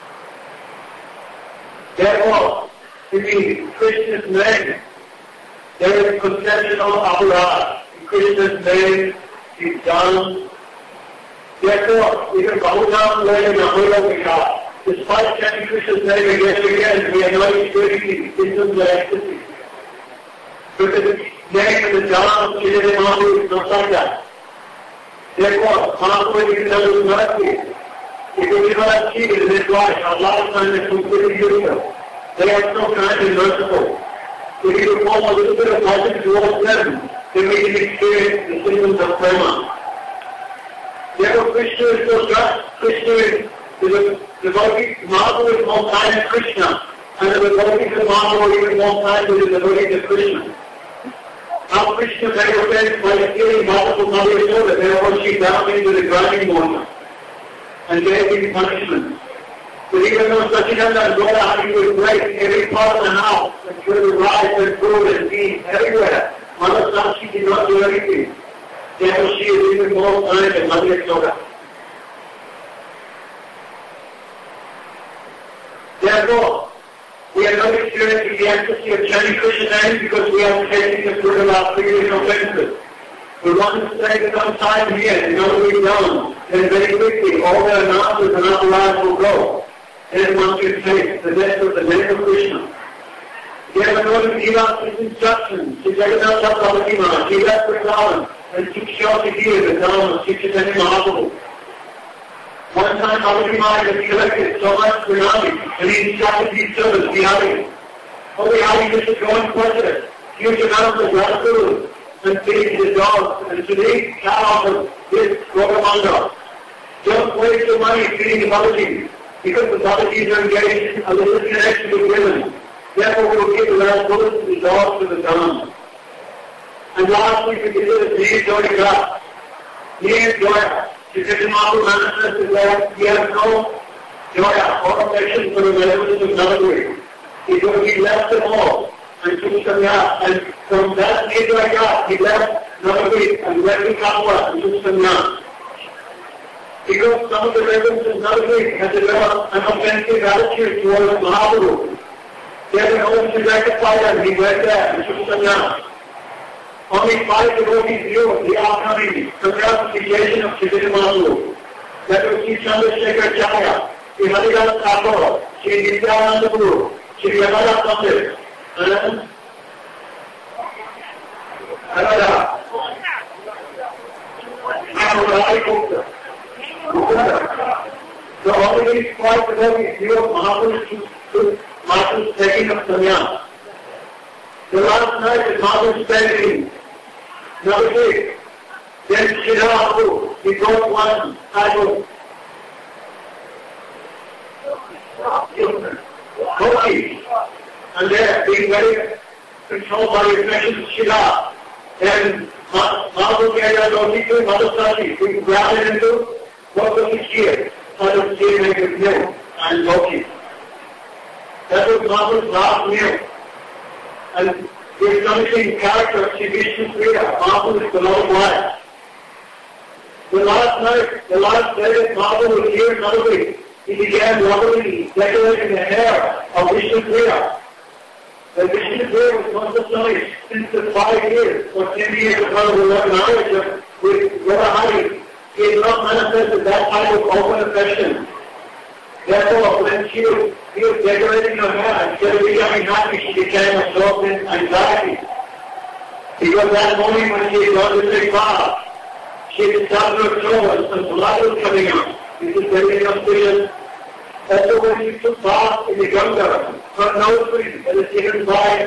Therefore, in the Krishna's name, there is conception of aparad. In Krishna's name is done. Therefore, even Bahudam Laya Nahola Vika, despite chanting Krishna's name again and again, we are not experiencing symptoms of ecstasy. Because Next, the John of Chile Mahaprabhu is not like that. Therefore, Mahaprabhu is another mercy. If you cannot achieve it in this life, a lot of times it's completely beautiful. They are so kind and merciful. If you perform a little bit of logic towards them, then we can experience the symptoms of prema. Therefore, Krishna is so just. Krishna is the devotee. Mahaprabhu is more kind than Krishna. And the devotees of Mahaprabhu even more kind than the devotees of Krishna. Now Krishna manifests by stealing Mahaprabhu Mother Yashoda. Therefore, she down into the grinding water and gave him punishment. But even though Sachinanda and Gora Hari would break every part of the house and throw the rice and food and meat everywhere, Mother Sakshi did not do anything. Therefore, she is even more kind than Mother Yashoda. Therefore, we are not experiencing the ecstasy of chanting Krishna's name because we are tasting the fruit of our previous offenses. We want to spend some time here and know what we've done. Then very quickly, all their anarthas and our lives will go. Then once you taste the best of the name of Krishna. You have to give out his instructions to Jagannath Prabhupada, give that Prasadam, and teach Shri to give the Dharma of Chaitanya Mahaprabhu. One time, Prabhupada had collected so much Pranami, and he instructed his servants, Bihari. Oh, Bihari, this is going president. You should not have the gratitude and feed the dogs and to eat cows of this Gogamanga. Don't waste your money feeding the Babaji, because the Babajis are engaged in a little connection with women. Therefore, we will give the last bullets to the dogs to the Dhamma. And lastly, we consider Neer Joya. Neer Joya. Chaitanya Mahaprabhu manifested that he has no joya or affection for the relatives of Navadvip. He left them all and took Sanya. And from that Neer Joya, he left Navadvip and went to Kapua and took Sanya. Because some of the residents of Navadvip had developed an offensive attitude towards Mahaprabhu. They had hoped to rectify them. He went there and took Sanya. Only 5 devotees knew the outcoming congratulation of Chaitanya Mahaprabhu. That was Sri Chandrasekhar Chaya, Sri Haridas Thakur, Sri Nityananda Guru, Sri Yamada Pandit, and Anada, and Rai Gupta. So only these 5 devotees knew of Mahaprabhu's taking of sannyas. The last night that Mahaprabhu spent in Navadvip, then Shirahu, he brought one type of cookies, and they're being very controlled by the affections of Shira. And Mahaprabhu gave that roti to Mother Sati, who grabbed it into what was his cheer, out of cheer made with milk and roti. That was Mahaprabhu's last meal. And the astonishing character of Sri Vishnu Priya, Mahaprabhu is the Lord wife. The last day that Mahaprabhu was here in Navadvip, he began lovingly decorating the hair of Vishnu Priya. The Vishnu Priya was most astonished since the 5 years or 10 years of her marriage with Radharani. He had not manifested that type of open affection. Therefore, when he was decorating her hair, instead of becoming happy, she became absorbed in anxiety. Because that morning when she had gone to take bath, she had started her throat and some blood was coming out. This is very inauspicious. Also, when she took bath in the Ganga, her nose ring that is given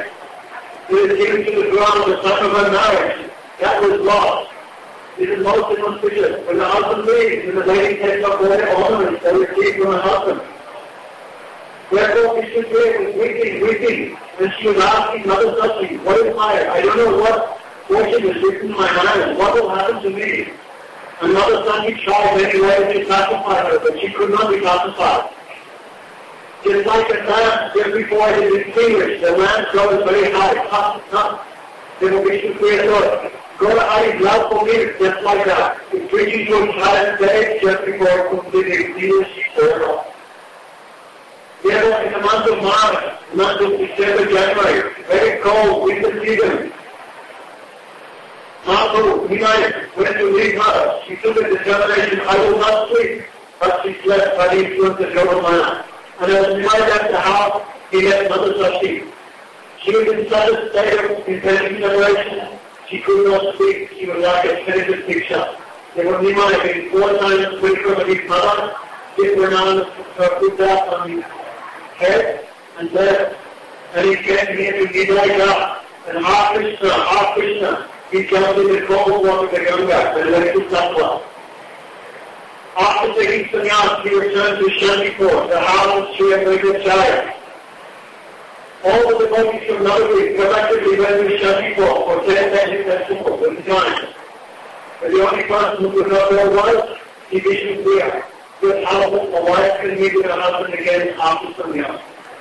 to the ground the time of her marriage, that was lost. This is most inauspicious. When the husband leaves, when the lady takes off their ornaments that received from her husband. Therefore, Vishnu Priya was weeping, and she was asking Mother Sati, what is my, I don't know what fortune is written in my mind, what will happen to me? And Mother Sati tried many ways to pacify her, but she could not be pacified. Just like a lamp, just before it is extinguished, the lamp goes very high, then Vishnu Priya thought, Gora Hari's love for me is just like that. It's reaching to its highest stage just before it completely extinguished itself. Therefore, in the month of March, the month of December, January, very cold, winter season, Mahaprabhu, Vinay, went to leave her. She took a determination, I will not sleep, but she slept by the influence of Yogamaya. And as Vinay left the house, he left Mother Sati. She was in such a state of impending separation She could not speak. She was like a tinnitus picture. There were pneumonia 4 times quicker than his mother. It went on put that on his head and left. And he came here to be like that. And our Krishna, he comes in the cold water the Ganga, the electric sattva. After taking sannyas, he returned to Shantipur, the house of Sri Amrita. All the devotees from Navadvip collectively went to Shantipur for 10 days festival with the giants. But the only person who could not go was Vishnu Priya. With how a wife can meet with her husband again after sannyas.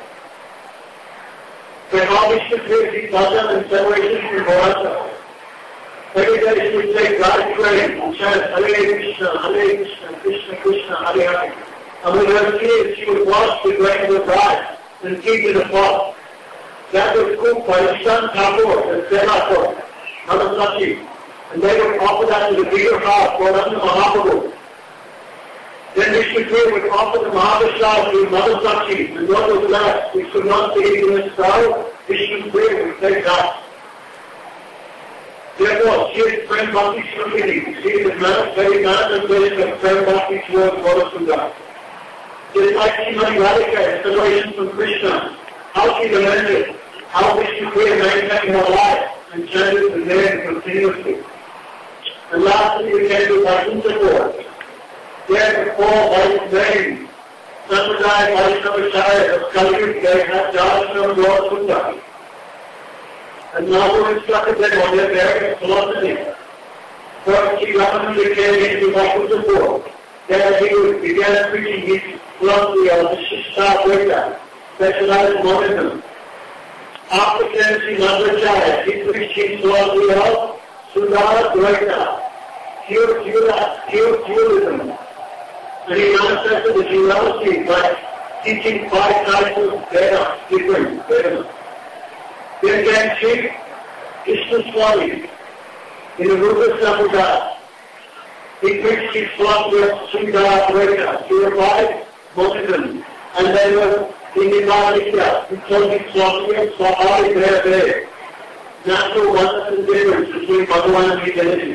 When all Vishnu Priya did bhajan and celebration from Bharata, every day she would say God praise and chant Hare Krishna, Krishna Krishna, Hare Hare. And with her tears she would wash the grain of the bride and keep in a pot. That was cooked by the son Thakur and Seva Mother Sachi. And they would offer that to the bigger heart for the Mahaprabhu. Then Vishnu Priya would offer the Mahaprasad to Mother Sachi, and what was left, which could not take in his style, Vishnu Priya would take that. Therefore, she is Prem Bhakti Srukini. She is very manifestation of Prem Bhakti towards Gaurasundar. Just like Srimati Radhika in celebration from Krishna, how she lamented, how Vishnu Priya maintained her life and chanted the name continuously. And lastly, we came to Vaikuntapur. There before by his name, Sampradaya Vaishnavacharya of Kaliyug, they had darshan of Gaurasundar. And now we're instructed them on their various philosophy. First, Sri Ramananda came into Vaikuntapur. There he began preaching his philosophy of the Shishta-Dvaita, specialized monism. After came Sri Madhvacharya, he preached his philosophy of Sundara-Dvaita, pure dualism. And he manifested the duality by teaching 5 types of Vedas, different Vedas. Then came Sri Krishna Swami in the Rupa Sampradaya. He preached his philosophy of Sundara-Dvaita, purified monism. And then was in Nimadikya, he told his philosophy of Swabhavik, natural oneness and difference between Bhagavan and humanity.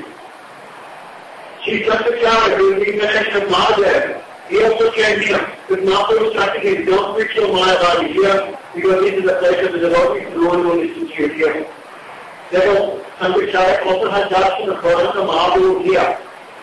Sri Satyacharya, who is the incarnation of Mahadev, he also came here with Mahaprabhu instructing him, don't preach your Mayavadi here, because this is the place of the devotees, no one will listen to you here. Therefore, Satyacharya also had darshan of Gauranga Mahaprabhu here.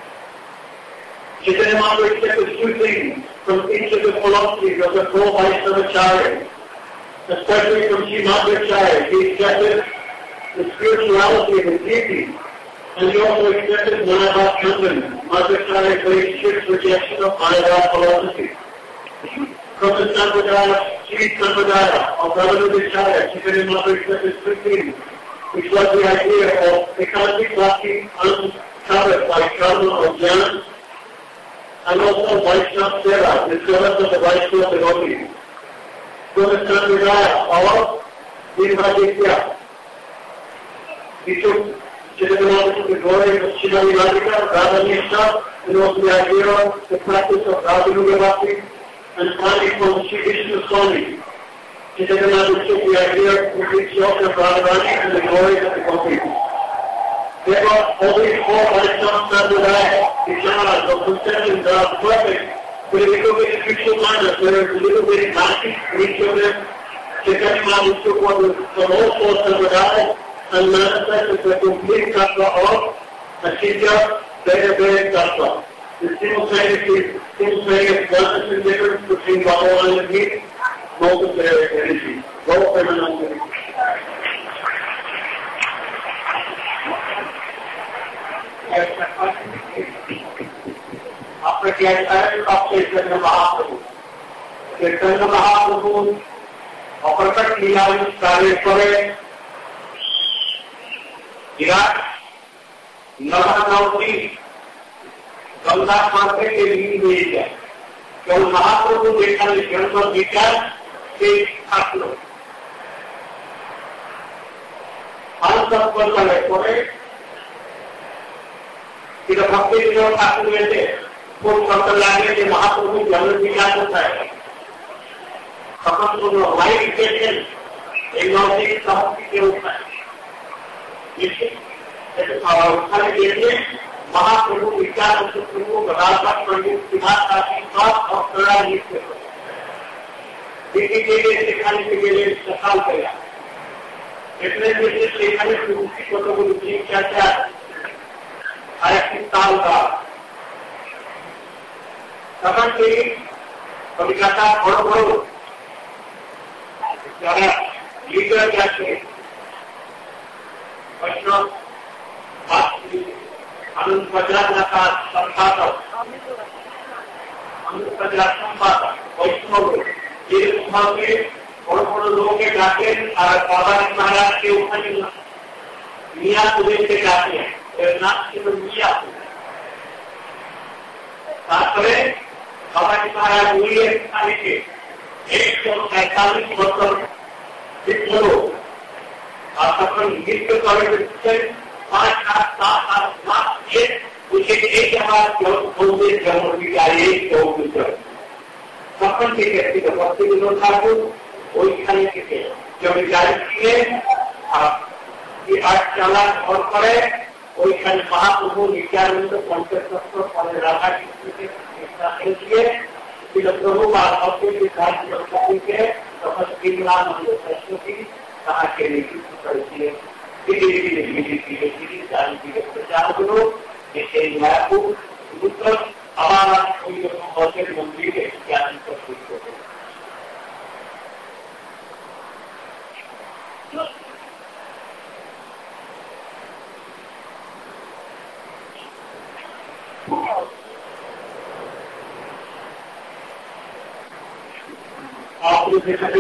Chaitanya Mahaprabhu accepted 2 things from each of the philosophies of the 4 Vaishnavacharyas, especially from Sri Madhvacharya. He accepted the spirituality of the deity, and he also accepted Mayavad Kandan, Madhvacharya's very strict rejection of Mayavad philosophy. From the Sampradaya, Sri Sampradaya of Ramanujacharya, Chaitanya Mahaprabhu accepted 2 things, which was the idea of economic bhakti uncovered by karma or jnana, and also Vaishnava Seva, the service of the Vaishnava devotees. From the Sampradaya of Nimadikya, he took Chaitanya Mahaprabhu the glory of Srimati Radhika, Radha-Nishta, and also the idea of the practice of Radhanuga Bhakti, and finally from Sri Krishna Swami. Chaitanya Mahaprabhu took the idea of the exaltation of Radharani and the glory of the devotees. Therefore, all these 4 Vaishnava Sampradaya, vicharas or conceptions are perfect, but if you look at the spiritual matters, there is a little bit of magic in each of them. Chaitanya Mahaprabhu took one from all 4 Sampradayas and manifested the complete tattva of Ashidya Veda Tattva. The simultaneous oneness and difference between Bhagavan and me, multiplier energy. Go permanently. After the entire of Chaitanya Mahaprabhu, অপরকার লীলায় স্থানের পরে বিরাট নবনবী গঙ্গা মার্কেটে লীন হয়ে যায়। কেবল মহাপ্রভু যেখানে জন্ম বিচার সেই থাকলো আনসম্পর্কের পরে এটা ভক্তি ঠাকুর এসে খুব কত লাগে যে মহাপ্রভু জন্ম বিচার কোথায় তখন কোন লাইট পেয়েছেন এই নদীর সহযোগী উপায় खाने के लिए महाप्रभु नित्यानंद प्रभु गदाधर पंडित सिद्धार्थ और कड़ा नृत्य के लिए सिखाने के लिए सफल किया इतने विशेष सिखाने की उसी को क्या क्या 38 साल का समझ के कभी कहता बड़ो बड़ो लीडर क्या वैष्णव अनंत बजाज का संपादक अनंत बजाज संपादक वैष्णव ये बड़े बड़े लोगों के जाते और बाबा महाराज के ऊपर मियाँ सुबह से जाते हैं नाथ के मियाँ तात्पर्य बाबा जी महाराज हुई है खाने के 145 वर्ष विश्व और सफल विश्व कॉलेज 5 7 8 उसे एक बार बोलते जन्मोत्सव का एक सफल के व्यक्ति का भक्ति विनोद ठाकुर वही खाने के थे जब विचारित किए ये 8 चालाक और पड़े वही खाने महाप्रभु नित्यानंद पंचतत्व और राधा कृष्ण के प्रभु के तपस्वी सरस्वती कहा के प्रचार करो जैसे पुत्र हमारा मंदिर है ज्ञान आपको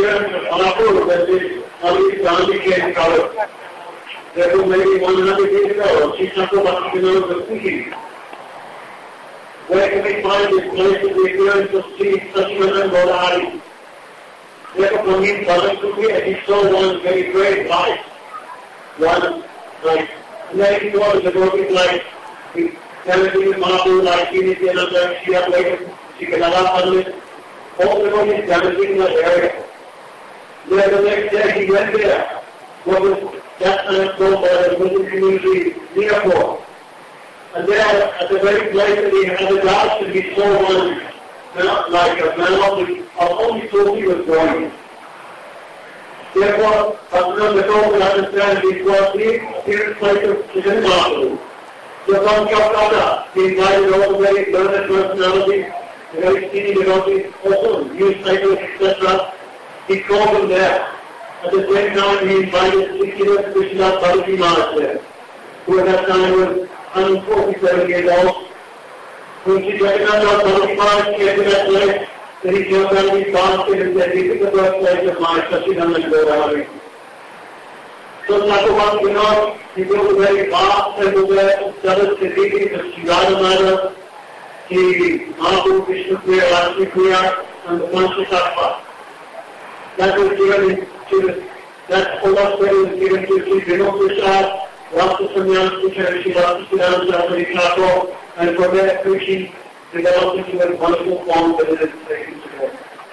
गांधी के निकालो देखो मेरी मानना भी देख लो शिक्षा को बाकी के लोग पूछी where can we find this place to be ignorant to see such women go to Hari? Therefore, for me, Bhajan Sukhi, and he saw one very great life. One, like, maybe one of the devotees, like, everything is Mahaprabhu, like, he needs another, she had later, she can allow others. All the devotees damaging the area. There, the next day, he went there. What was that kind of called by the Muslim community, Singapore. And there, at the very place that he had the glass to be so one, like a man of only so he was going. Therefore, Bhaktivinoda Thakur will understand these was the appearance place of Chaitanya Mahaprabhu. So from Calcutta, he invited all the very learned personalities, the very senior devotees, also news cycles, etc. He called them there. At the same time, he invited Sikkira Krishna Balaji Maharaj there, who at that time was 147 years old. When she recognized our Balaji Maharaj came to that place, then he came down his basket and said, this is the birthplace of my Sachidhananda Gaurahari. So Thakur Vinod, he built a very vast temple there, studied the deity of Shivada Maharaj, the Mahaprabhu Krishna Priya, Lakshmi Priya, and the Panchatattva. That was given to that philosophy was given to Sri Vinod Prasad, Rasa Sanyas Krishna, Rishi Rasa Siddhanta Jatari Thakur, and from there Krishna developed into a wonderful form that it is taken today.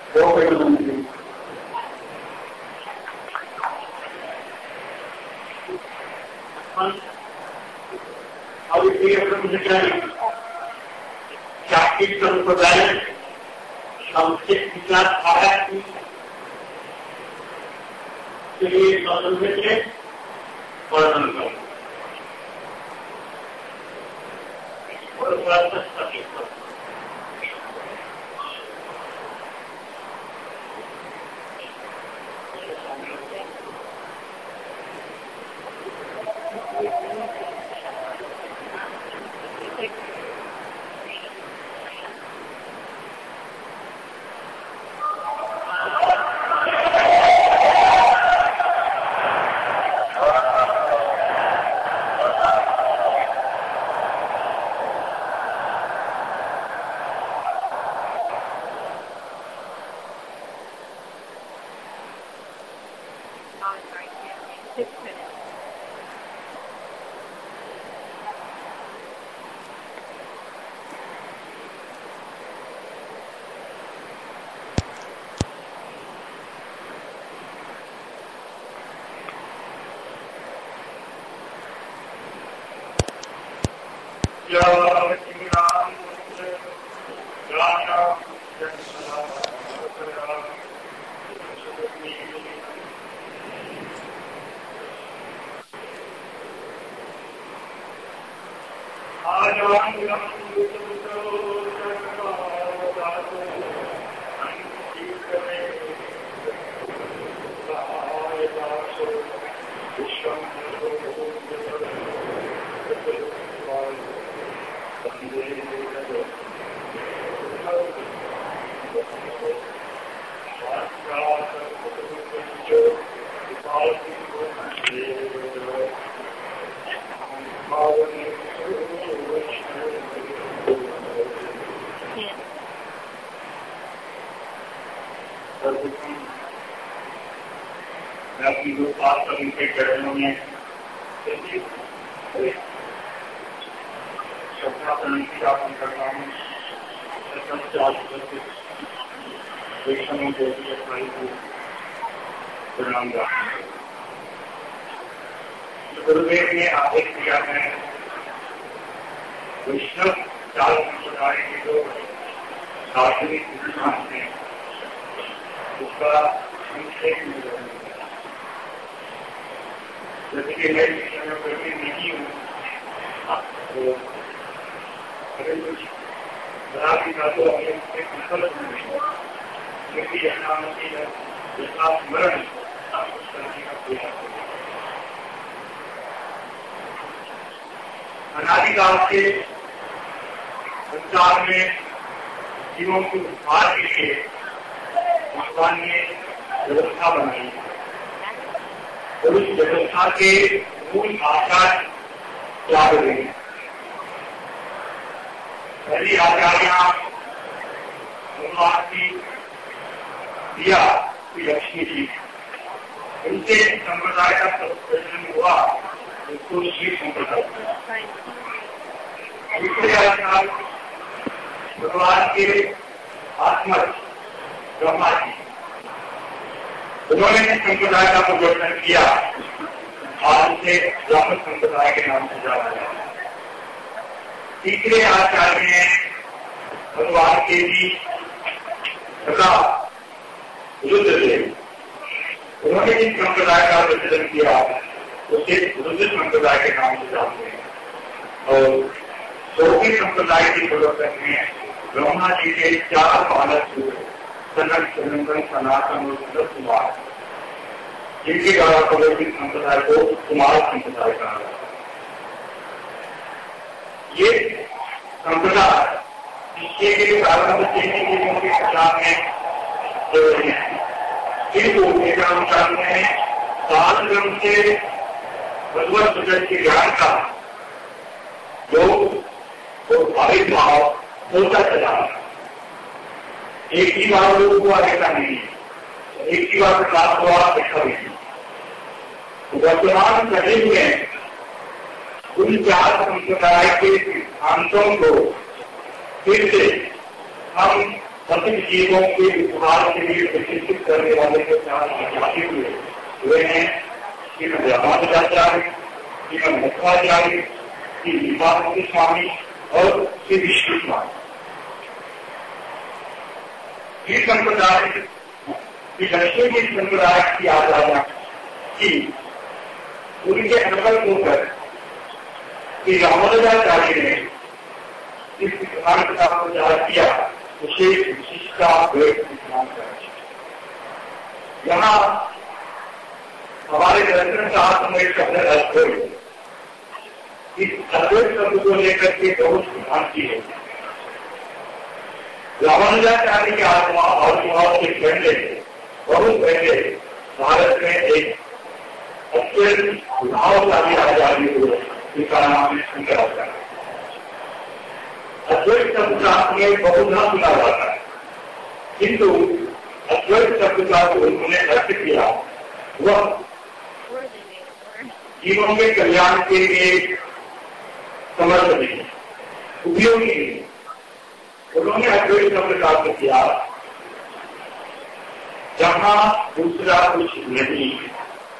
How we hear from the Jani, Shakti from the balance, some 6 class hierarchy, के लिए शासन में थे वर्णन कर और अपनी दो पास पर उनके चरणों में श्रद्धा प्रणति ज्ञापन करता हूँ। वैष्णवों को प्रणाम करता हूँ। गुरुदेव ने आदेश दिया है वैष्णव चार संप्रदाय के जो दार्शनिक सिद्धांत हैं उसका संक्षेप में जैसे कि मैं शिक्षा में प्रवीण नहीं हूँ तो अगर कुछ बड़ा भी था तो हमें एक विकल्प नहीं क्योंकि यथा स्मरण कुछ करने का प्रयास करें। अनादिकाल के संसार में जीवों के उद्धार के लिए भगवान ने व्यवस्था बनाई और उस व्यवस्था के मूल आचार क्या बने। पहली आचार्य भगवान की दिया लक्ष्मी जी, उनसे संप्रदाय का प्रदर्शन हुआ उसको शिव संप्रदाय। दूसरे आचार्य भगवान के आत्मज ब्रह्मा जी, उन्होंने संप्रदाय का प्रवर्तन किया और उसे ब्राह्मण संप्रदाय के नाम से जाना जाता है। तीसरे आचार्य ने भगवान के भी तथा रुद्रदेव, उन्होंने जिस संप्रदाय का प्रचलन किया उसे रुद्र संप्रदाय के नाम से जानते हैं। और चौथे संप्रदाय के प्रवर्तन में ब्रह्मा जी के चार बालक हुए, सनक, सनंदन, सनातन और सुंदर कुमार, जिनके द्वारा प्रवर्तित संप्रदाय को कुमार संप्रदाय कहा जाता है। ये संप्रदाय शिष्य के प्रारंभ से के प्रचार में किंतु वेदांतान में काल क्रम से भगवत जगत के ज्ञान का जो भाविक भाव होता चला, एक ही बार लोग हुआ ऐसा नहीं, एक ही बार प्रकाश हुआ ऐसा नहीं। वर्तमान समय में उन चार संप्रदाय के सिद्धांतों को फिर से हम सभी जीवों के उद्धार के लिए प्रशिक्षित करने वाले के चार आचार्य हुए हैं। श्रीमद रामानुजाचार्य, श्रीमद मध्वाचार्य, श्री विवाहानंद स्वामी और श्री विष्णु स्वामी। ये संप्रदाय लक्ष्मी के संप्रदाय की आराधना की उनके अनुकूल होकर श्री रामानुजाचार्य ने इस सिद्धांत का प्रचार किया, उसे विशिष्टा द्वैत सिद्धांत है। यहाँ हमारे दर्शन शास्त्र में शब्द अद्वैत, इस अद्वैत शब्द को लेकर के बहुत सिद्धांति है। रामानुजाचार्य की आत्मा और स्वभाव से पहले, बहुत पहले भारत में एक अत्यंत प्रभावशाली आचार्य हुए जिसका नाम है शंकराचार्य। अद्वैत शब्द शास्त्र में बहुधा सुना जाता है, किंतु अद्वैत शब्द का जो उन्होंने अर्थ किया वह जीवों के कल्याण के लिए समर्थ नहीं, उपयोगी नहीं। उन्होंने अद्वैत शब्द का अर्थ किया जहां दूसरा कुछ नहीं,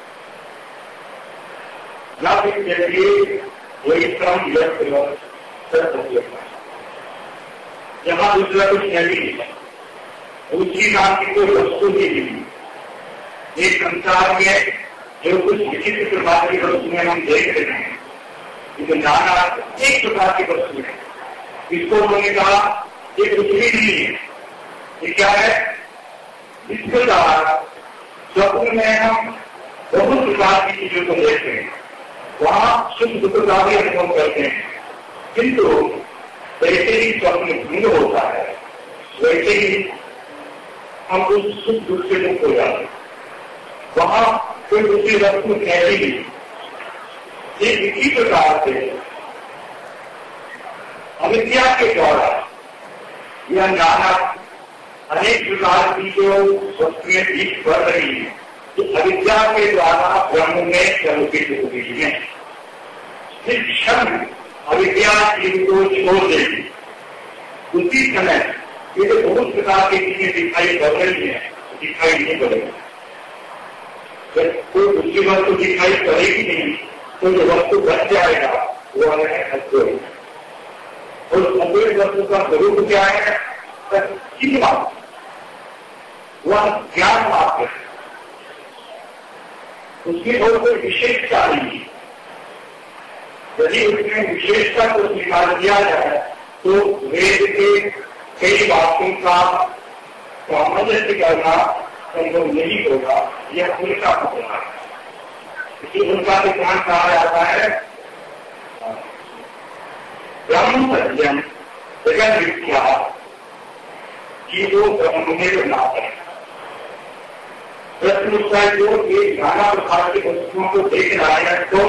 न फिर चलिए वही श्रम व्यक्त जहाँ दूसरा कुछ नहीं है, दूसरी नाम की कोई वस्तु नहीं मिली। एक संसार में जो कुछ विचित्र प्रकार की वस्तुएं हम देख रहे हैं, जो नाना एक प्रकार की वस्तु है, इसको उन्होंने कहा ये कुछ भी नहीं है। ये क्या है? इस प्रकार स्वप्न में हम बहुत प्रकार की चीजों को देखते हैं, वहां सुख दुख का भी अनुभव करते हैं, किंतु वैसे ही स्वप्न भंग होता है, वैसे ही हम उस सुख दुख से मुक्त हो जाते हैं। वहां कोई दूसरी वस्तु है ही नहीं। इसी प्रकार से अविद्या के द्वारा यह नाना अनेक प्रकार की जो वस्तुएं बीच बढ़ रही है, तो अविद्या के द्वारा ब्रह्म में प्रलोभित हो गई है। जिस क्षण अविद्या जीव को छोड़ देगी, उसी समय ये जो बहुत प्रकार की चीजें दिखाई पड़ रही है, दिखाई नहीं पड़ेगी। कोई दूसरी वस्तु दिखाई पड़ेगी नहीं, तो जो वस्तु बच जाएगा वो है अद्वैत। और अद्वैत वस्तु का स्वरूप क्या है? वह ज्ञान मात्र है, उसकी और कोई विशेषता नहीं। यदि उसमें विशेषता को स्वीकार किया जाए तो वेद के कई बातों का सामंजस्य करना संभव नहीं होगा, यह उल्टा होगा। इसलिए उनका सिद्धांत कहा जाता है ब्रह्म सत्यम जगत मिथ्या, कि वो ब्रह्म में बनाता है। प्रश्न उठता है जो एक नाना प्रकार की वस्तुओं को देख रहा है, तो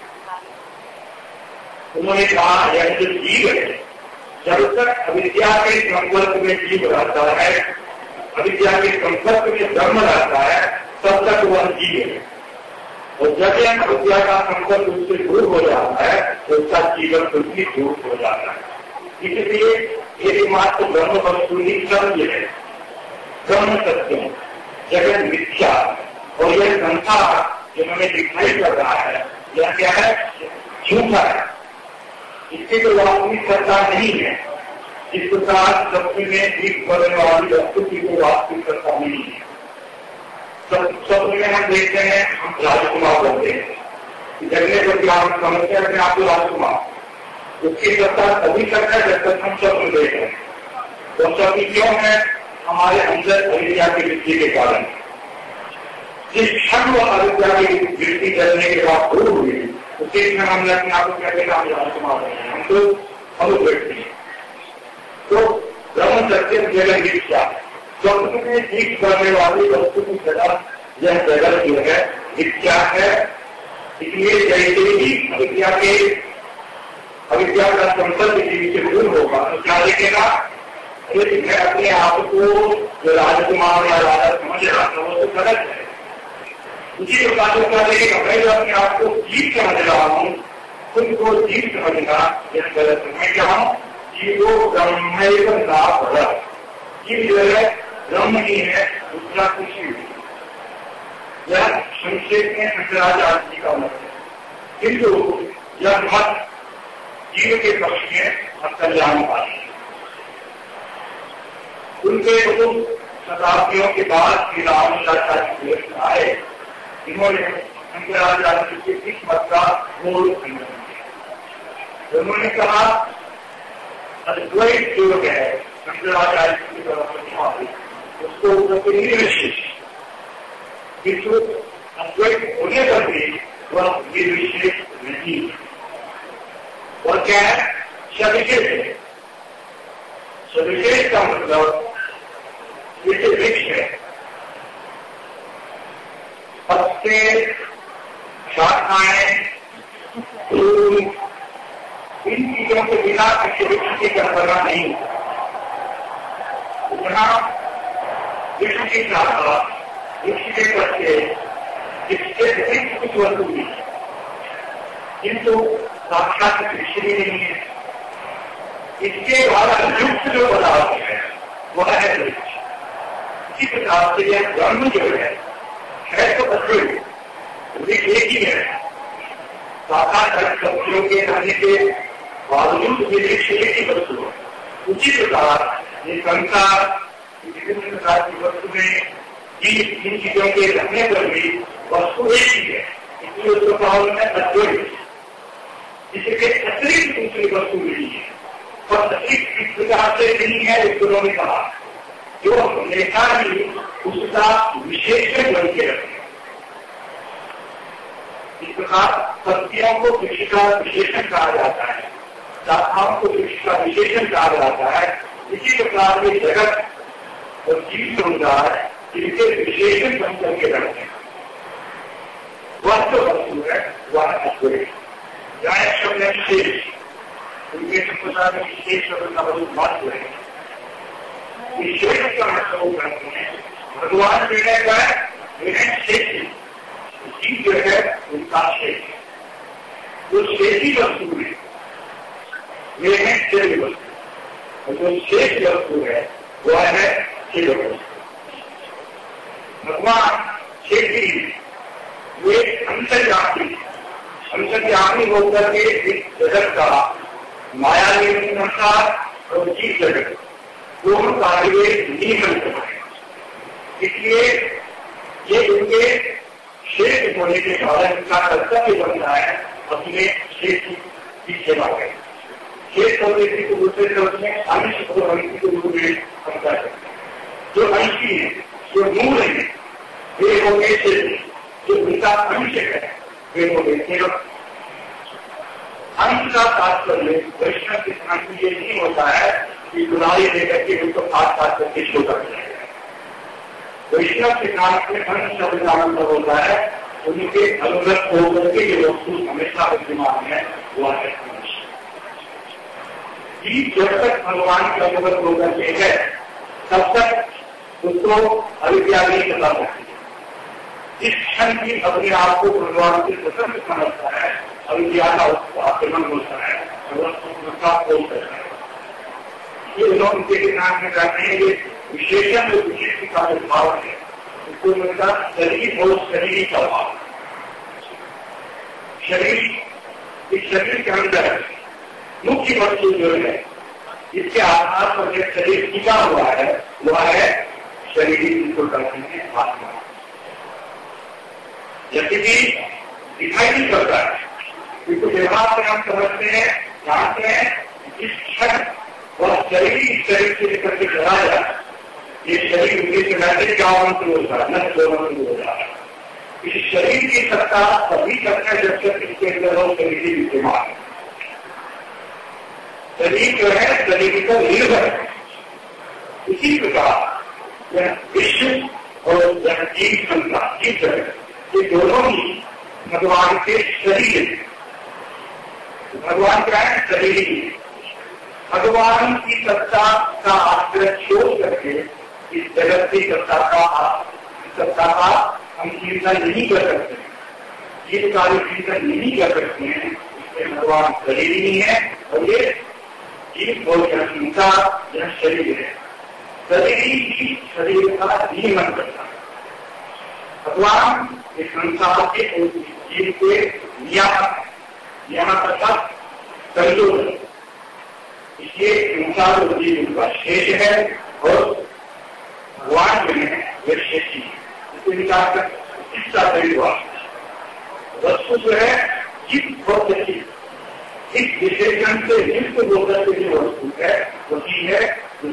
उन्होंने कहा यह जो जीव है, जब तक अविद्या के संपर्क में जीव रहता है, अविद्या के संपर्क में ब्रह्म रहता है, तब तक वह जीव है। और जब यह अविद्या का संपर्क उससे दूर हो जाता है तो उसका जीवन बिल्कुल दूर हो जाता है। इसलिए एकमात्र ब्रह्म वस्तु ही सत्य है, ब्रह्म सत्य, जगत मिथ्या। और यह संसार जो हमें दिखाई पड़ रहा है, यह क्या है? झूठा है, इसकी तो वास्तविक सत्ता नहीं है। इस प्रकार सत्य में दीप करने वाली वस्तु की कोई वास्तविक सत्ता नहीं है। सत्य में हम देखते हैं, हम राजकुमार बनते हैं, जगने पर क्या हम समझते हैं आपको राजकुमार, उसकी सत्ता तभी तक है जब तक हम स्वप्न देख रहे हैं। तो स्वप्न क्यों है? हमारे अंदर अविद्या की वृत्ति के कारण। जिस क्षण वो अविद्या की वृत्ति करने के बाद दूर हुई, उसी क्षण हमने अपने आप को कहते हैं हम राजकुमार बने, हम तो अनुभव हैं। तो ब्रह्म सत्य जगत मिथ्या, स्वप्न में ठीक करने वाली वस्तु की जगह यह जगत जो है मिथ्या है। इसलिए जैसे ही अविद्या का संपर्क जीव से दूर होगा तो क्या देखेगा? मैं अपने आप को जो राजकुमार या राजा समझ रहा था वो तो गलत है। उसी प्रकार क्या देखेगा? मैं जो अपने आप को जीव समझ रहा हूँ, खुद को जीव समझना यह गलत है। मैं क्या हूँ? जीवो ब्रह्म ना पड़ा, जीव जो है ब्रह्म ही है, दूसरा कुछ नहीं। यह संक्षेप में शंकराचार्य जी का मत है, किंतु यह मत जीव के पक्ष में कल्याणकारी है। उनके कुछ शताब्दियों के बाद श्री रामाचार्य आए, इन्होंने शंकराचार्य के इस मत का मूल खंडन किया। उन्होंने कहा अद्वैत जो है शंकराचार्य की तरफ उसको निर्विशेष, किंतु अद्वैत होने पर भी वह निर्विशेष नहीं है। और क्या है? सविशेष है। सविशेष का मतलब जैसे वृक्ष है, पत्ते, शाखाएं, फूल, इन चीजों के बिना किसी वृक्ष की कल्पना नहीं होती। जहाँ वृक्ष की शाखा, वृक्ष के पत्ते, इससे वृक्ष कुछ वस्तु नहीं, किंतु साक्षात वृक्ष भी नहीं है। इसके द्वारा युक्त जो पदार्थ है वह है वृक्ष। इसी प्रकार से यह ब्रह्म जो है तो अद्वैत, वृक्ष एक ही है। साक्षात सब्जियों के रहने के बावजूद मेरे शेर की वस्तु है। उसी प्रकार ये संसार विभिन्न प्रकार की वस्तुएं इन चीजों के रहने पर भी वस्तु एक ही है, इसलिए उसको कहा है अद्वैत। इसके अतिरिक्त दूसरी वस्तु मिली है और अतिरिक्त इस प्रकार से नहीं है, इस दोनों ने कहा जो नेता ही उसका विशेषण बन के रखे। इस प्रकार सत्यों को कृषि का विशेषण कहा जाता है, शाखाओं को कृषि का विशेषण कहा जाता है। इसी प्रकार के जगत और जीव समुदाय इनके विशेषण बन करके रखते हैं। वह जो वस्तु है वह अद्वैत। गाय शब्द है शेष, उनके संप्रदाय में शेष शब्द का बहुत महत्व है। विशेष का मतलब करते हैं भगवान निर्णय का है, निर्णय शेष जीव जो है उनका शेष, जो शेषी वस्तु है वे है शेष वस्तु, और जो शेष वस्तु है वह है शेष वस्तु। भगवान शेषी वे अंतर्यामी होकर के इस जगत का माया निर्मित संसार और जीव जगत दोनों कार्य नियमन करते हैं। इसलिए ये उनके शेष होने के कारण उनका कर्तव्य बनता है अपने शेष की सेवा करें। शेष होने की तो दूसरे शब्द में अंश और अंशी के रूप में समझा सकते हैं। जो अंशी है, जो मूल है, वे हो गए शेष, जो उनका अंश है वे हो गए केवल। अंश का तात्पर्य वैष्णव के सिद्धांत में ये नहीं होता है कि गुनाही लेकर के उनको खास खास करके छोटा किया जाए। वैष्णव सिद्धांत में अंश शब्द का मतलब होता है उनके अनुगत होकर के जो वस्तु हमेशा विद्यमान है वह है अंश। जब तक भगवान के अनुगत होकर के है तब तक उसको अविद्या नहीं पता सकती। इस क्षण भी अपने आप को भगवान के स्वतंत्र समझता है, अविद्या का उसको आक्रमण होता है और उसका खोल करता है। ये लोग उनके ज्ञान में जाते हैं, ये विशेषण जो विशेष का भाव है उसको मिलता शरीर और शरीर का भाव। शरीर, इस शरीर के अंदर मुख्य वस्तु जो है इसके आधार पर जो शरीर टिका हुआ है वह है शरीर, जिसको कहते हैं आत्मा। जैसे कि दिखाई नहीं पड़ता है, क्योंकि व्यवहार में हम समझते हैं, जानते हैं इस क्षण वह शरीर से लेकर के चला जाए, ये शरीर उनके से क्या मंत्र होता है, न दो मंत्र हो जाता है। इस शरीर की सत्ता तभी करता है जब तक इसके अंदर वो शरीर विद्यमान है। शरीर जो है शरीर पर निर्भर है। इसी प्रकार यह विश्व और यह जीव संसार, जीव जगत, ये दोनों ही भगवान के शरीर है। भगवान क्या है? शरीर ही। भगवान की सत्ता का आश्रय छोड़ करके इस जगत की सत्ता का हम चिंतन नहीं कर सकते, ये कार्य चिंतन नहीं कर सकते हैं। इसलिए भगवान शरीर ही है और ये जीव और यह संसार यह शरीर है। शरीर ही शरीर का नियमन करता है। भगवान इस संसार के जीव के नियामक का संयोजन, इसलिए संसार और जीव उनका शेष है और भगवान जो है वे शेषी है। इसके विचार कर इसका वस्तु जो है जीव और शरीर, इस विशेषण से युक्त होकर के जो वस्तु है वही है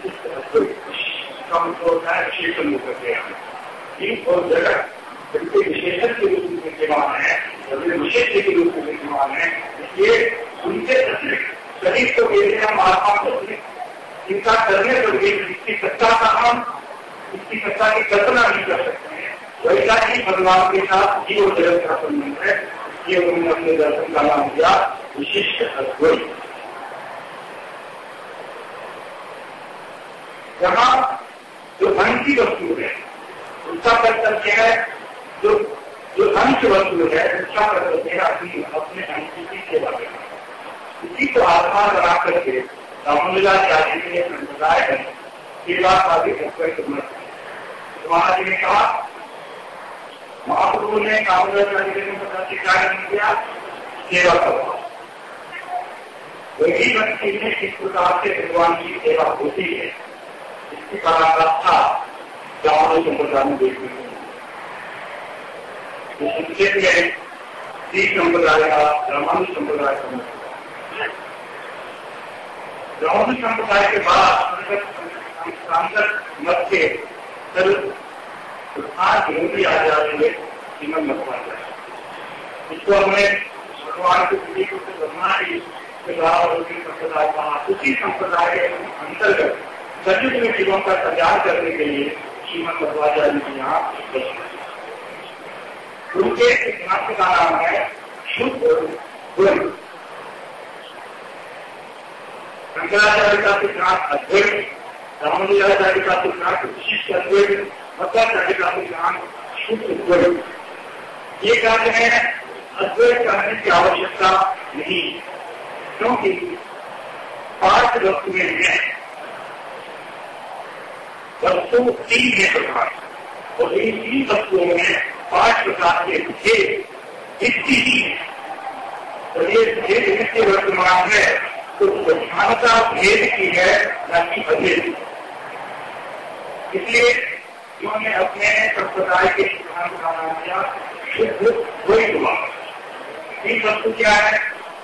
होता है विशेषण होकर के जीव और जगत जिनके विशेषण के रूप में विद्यमान है और विशेष के रूप में विद्यमान है। इसलिए उनके अतिरिक्त शरीर को लेने हम आत्मा को इनका करने पर भी इसकी सत्ता का हम इसकी सत्ता की कल्पना नहीं कर सकते हैं। वैसा ही भगवान के साथ जीव और जगत का संबंध है। ये उन्होंने अपने दर्शन का नाम दिया विशिष्ट अद्वैत। यहाँ जो धन की वस्तु है उसका कर्तव्य है, जो अंश वस्तु है उसका कर्तव्य है अपने अंश की सेवा करना। इसी को आधार बना करके रामलीलाचार्य के संप्रदाय है सेवा का भी कर्तव्य। महाराज ने कहा, महाप्रभु ने कामराचार्य के कार्य किया सेवा करवा। वही व्यक्ति में किस प्रकार से भगवान की सेवा होती है इसकी पराकाष्ठा ब्राह्मण संप्रदाय में देखने को संक्षेप में सिख संप्रदाय का ब्राह्मण संप्रदाय का ब्राह्मण संप्रदाय के बाद सांसद मत के मोदी आचार्य श्रीमद भगवान इसको हमने भगवान के प्रति को बनना ही संप्रदाय कहा। उसी संप्रदाय के अंतर्गत सचिव में जीवों का कल्याण करने के लिए श्रीमद भगवाचार्य जी यहाँ उनके सिद्धांत का नाम है शुद्ध गुण। शंकराचार्य का सिद्धांत अद्वैत, रामानुजाचार्य का सिद्धांत विशिष्ट अद्वैत, मध्वाचार्य का सिद्धांत शुद्ध गुण। ये कहते हैं अद्वैत करने की आवश्यकता नहीं, क्योंकि 5 वस्तुएं हैं, वस्तु 3 है प्रकार, और इन 3 वस्तुओं में 5 प्रकार के भेद इसकी ही है। तो ये भेद नित्य वर्तमान है, तो प्रधानता भेद की है न कि अभेद। इसलिए उन्होंने अपने संप्रदाय के सिद्धांत का नाम दिया शुद्ध द्वैतवाद। 3 वस्तु क्या है?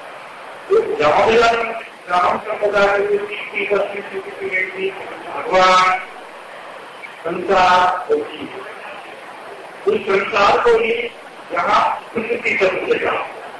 ब्राह्मण संप्रदाय की भगवान, संसार और जीव। उस संसार को ही यहाँ प्रकृति समझेगा।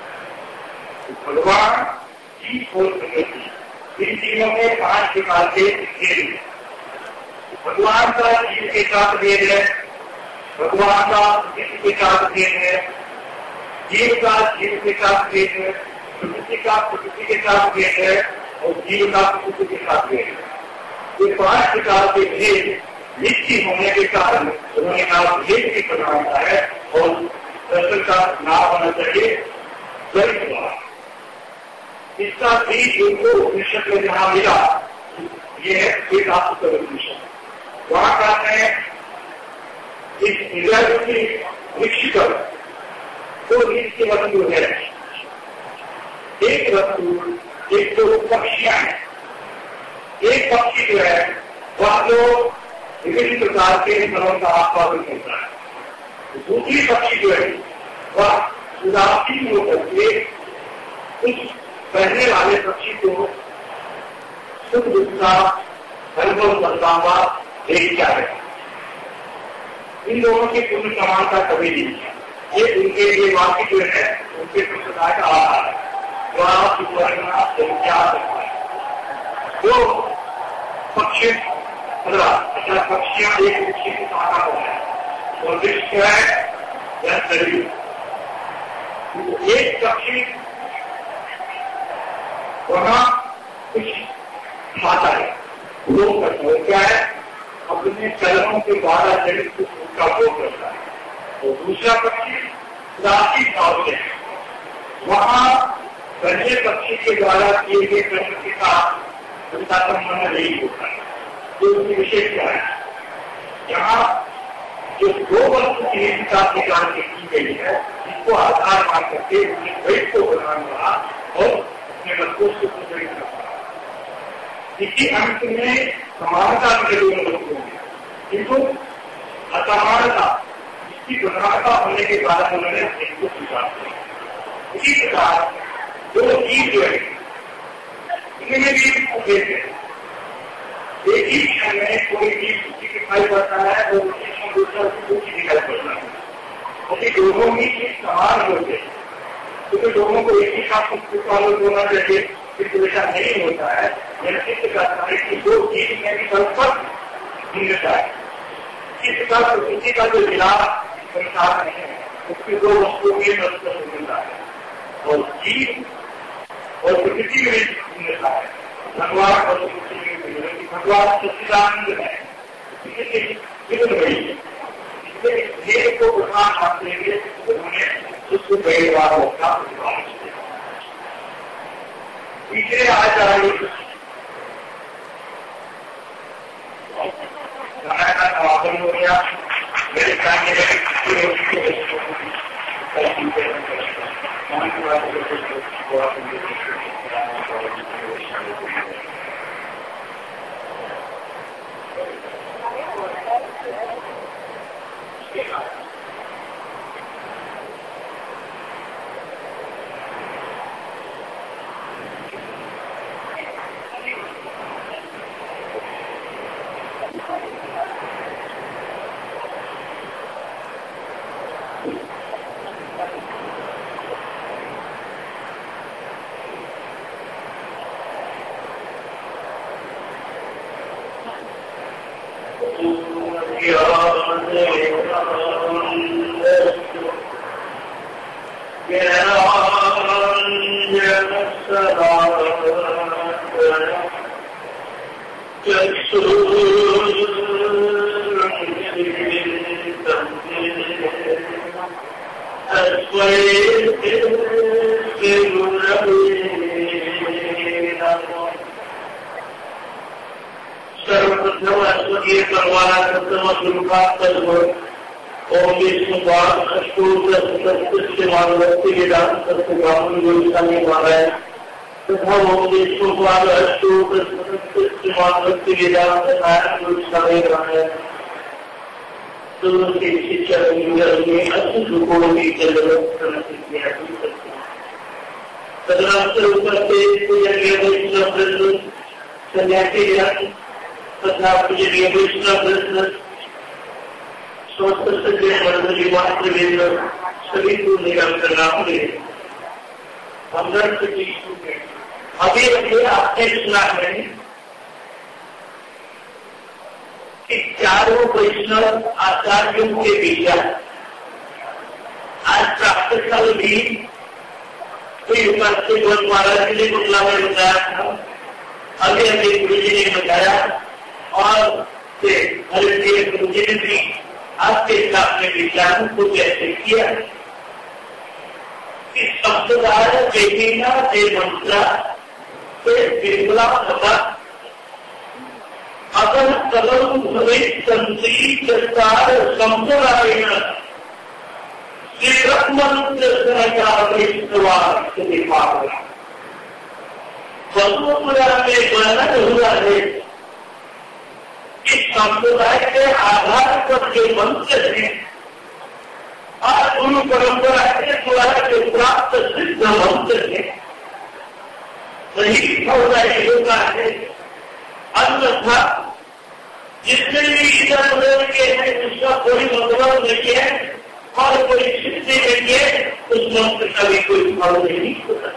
भगवान, जीव और प्रकृति, इन तीनों में 5 प्रकार के भेद हैं। भगवान का जीव के साथ भेद है, भगवान का प्रकृति के साथ भेद है, जीव का जीव के साथ भेद है, प्रकृति का प्रकृति के साथ भेद है, और जीव का प्रकृति के साथ भेद है। ये 5 प्रकार के भेद निश्चित होने के कारण उन्होंने कहा भेद की प्रधानता है, और दर्शन का नाम होना चाहिए द्वैतवाद। इसका बीज उनको उपनिषद में जहाँ मिला, ये है वेदांत उपनिषद। वहां कहते हैं इस हृदय वृक्ष पर 2 नित्य वस्तु है। एक वस्तु, एक तो पक्षियां हैं। एक पक्षी जो है वह तो विभिन्न प्रकार के फलों का आस्वादन करता है। दूसरी पक्षी जो है वह उदासीन होकर के उस पहले वाले पक्षी को सुख दुख का अनुभव करता हुआ देखता है। इन दोनों की पूर्ण समानता कभी नहीं है। ये उनके लिए वाक्य जो है उनके संप्रदाय का आधार है। जो पक्षी पक्षियां एक वृक्ष की सहारा हो है, और वृक्ष है या शरीर। एक पक्षी वहां कुछ खाता है, लोग करता है, क्या है अपने चरणों के द्वारा शरीर का उपयोग करता है। और दूसरा पक्षी उदासी भाव से है, वहां पहले पक्षी के द्वारा किए गए कर्म के साथ उनका संबंध नहीं होता है। तो उसकी विशेषता है यहाँ जो 2 वस्तु की हिसाब निकाल के की गई है, इसको आधार मान करके उसने द्वैत को बनाना रहा और अपने वस्तुओं से प्रदर्शित करता। इसी अंत में समानता के दोनों वस्तुओं में, किंतु असमानता इसकी प्रधानता होने के कारण उन्होंने इसको स्वीकार किया। इसी प्रकार 2 जीव जो है इनमें भी भेद है। एक ही क्षण में कोई जीव दिखाई पड़ता है और उसी क्षण दूसरा कुछ दिखाई पड़ता है, क्योंकि दोनों ही चीज समान होते हैं। क्योंकि दोनों को एक ही साथ होना चाहिए, किसी ऐसा नहीं होता है। यह सिद्ध करता है कि 2 जीव में भी परस्पर भिन्नता है। इस प्रकार प्रकृति का जो मिलाप संसार में है उसकी 2 वस्तुओं में परस्पर भिन्नता है, और जीव और प्रकृति में भिन्नता है। भगवान और प्रकृति में भगवान सच्चिदानंद है, विघ्न रही है। इसलिए भेद को प्रधान मानते हुए उन्होंने उसको भेदभाव का तीसरे आचार्य का समापन हो गया। मेरे सामने सर्वप्रथम अस्मदीय परवाना प्रथम सुरुखात्म ओम विष्णुपाद अष्टोत्तरमानवत्ति वेदांत सत्यगामन गोस्वामी महाराज तथा ओम विष्णुपाद अष्टोत्तरमानवत्ति वेदांत नारायण गोस्वामी महाराज दोनों के शिक्षा में अद्भुत रूपों की जरूरत तदनंतर ऊपर से पूजनीय वैष्णव वृंद सन्यासी तथा पूजनीय वैष्णव वृंद सभी को निगम करना होंगे। अभी अभी आपने सुना है कि चारों वैष्णव आचार्यों के बीच आज प्राप्त काल भी कोई उपस्थित महाराज जी ने बुला में बताया था, अभी अभी गुरु जी ने बताया और गुरु जी ने भी आपके सामने विचारों को कैसे किया कि संप्रदाय देवीना दे मंत्रा से बिरला होगा अगर कलम भवे संती चरकार संप्रदाय मंत्र बसुपुरा में वर्णन हुआ है इस संप्रदाय के आधार पर जो मंत्र है और गुरु परंपरा के द्वारा जो प्राप्त सिद्ध मंत्र है वही होगा है। अन्यथा जितने भी इधर उधर के हैं उसका कोई मतलब नहीं है और कोई सिद्धि नहीं है, उस मंत्र का भी कोई फल नहीं होता।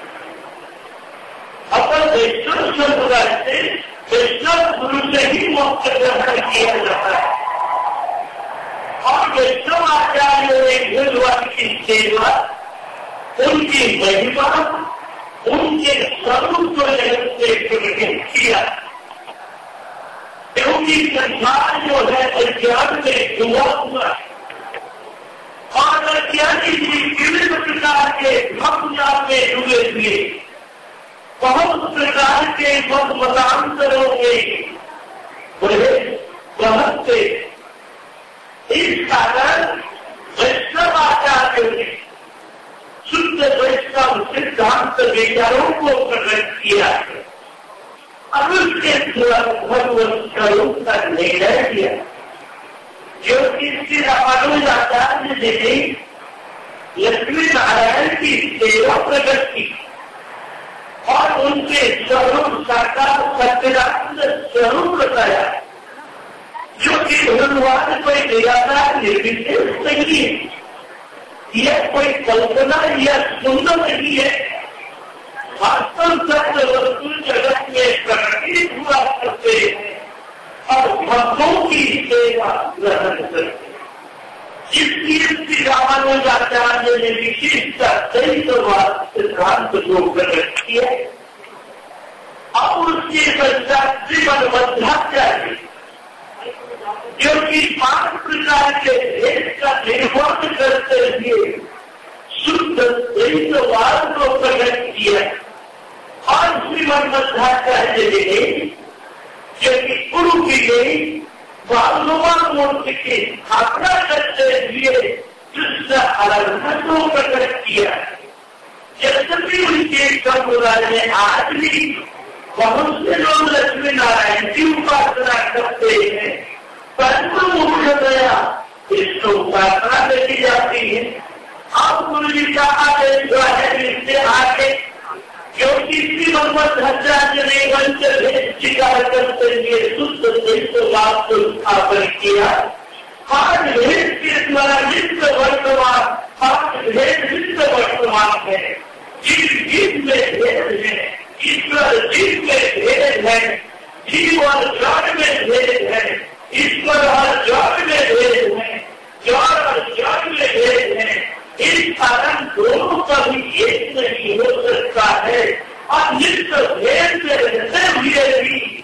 अपन वैष्णव संप्रदाय से वैष्णव गुरु से ही मोक्ष ग्रहण किया जाता है और वैष्णव आचार्यों ने भगवान की सेवा उनकी महिमा उनके स्वरूप को जगत से प्रकट किया क्योंकि संसार जो है अज्ञान में डूबा हुआ है और अज्ञानी जी विभिन्न प्रकार के भक्तजाल में डूबे हुए बहुत प्रकार के मतांतरों में बहुत से इस कारण वैष्णव आचार्यों ने शुद्ध वैष्णव सिद्धांत विचारों को प्रकट किया है और उसके भगवत स्वरूप का निर्णय किया जो कि श्री रामानुजाचार्य जी ने लक्ष्मी नारायण की सेवा प्रकट की और उनके स्वरूप साकार सत्यनारायण स्वरूप बताया जो कि भगवान कोई निराकार निर्विशेष नहीं है, यह कोई कल्पना या सुंदर नहीं है, वास्तव सत्य वस्तु जगत में प्रकटित हुआ करते और भक्तों की सेवा ग्रहण करते इसकी श्री रामानुजाचार्य ने विशिष्ट दैववाद सिद्धांत को प्रकट किया और उसके पश्चात श्रीमद मध्वाचार्य जो कि 5 प्रकार के भेद का निर्माण करते हुए शुद्ध दैववाद को प्रकट किया और श्रीमद मध्वाचार्य ने जो कि गुरु की गई भगवान मूर्ति की स्थापना करते हुए कृष्ण आराधना को प्रकट किया यद्यपि उनके समुदाय में आज भी बहुत से लोग लक्ष्मी नारायण की उपासना करते हैं, परंतु मुख्यतया इसको उपासना देखी जाती है। अब गुरु जी का आदेश हुआ है इससे आगे, क्योंकि श्रीमद्भद्राचार्य ने वंश भेद स्वीकार करते हुए शुद्ध देशवाद को स्थापन किया। पांच भेद के द्वारा नित्य वर्तमान, पांच भेद नित्य वर्तमान है। जीव में भेद है, ईश्वर जीव में भेद है, जीव और जड़ में भेद है, ईश्वर और जड़ में भेद है, जड़ और जड़ में भेद है। इस कारण दोनों कभी एक नहीं हो सकता है। और नित्य भेद में रहते हुए भी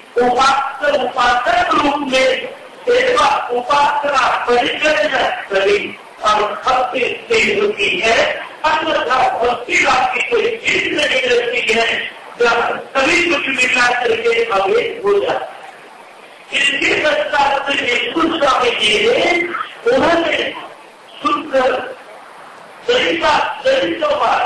उपासक रूप में सेवा उपासना परिचय करी और भक्ति से होती है, अन्यथा भक्ति आपकी कोई चीज नहीं रहती है, जब सभी कुछ मिला करके अवैध हो जाता। इसके पश्चात कुछ स्वामी जी ने उन्होंने शुद्ध चरित्रवाद,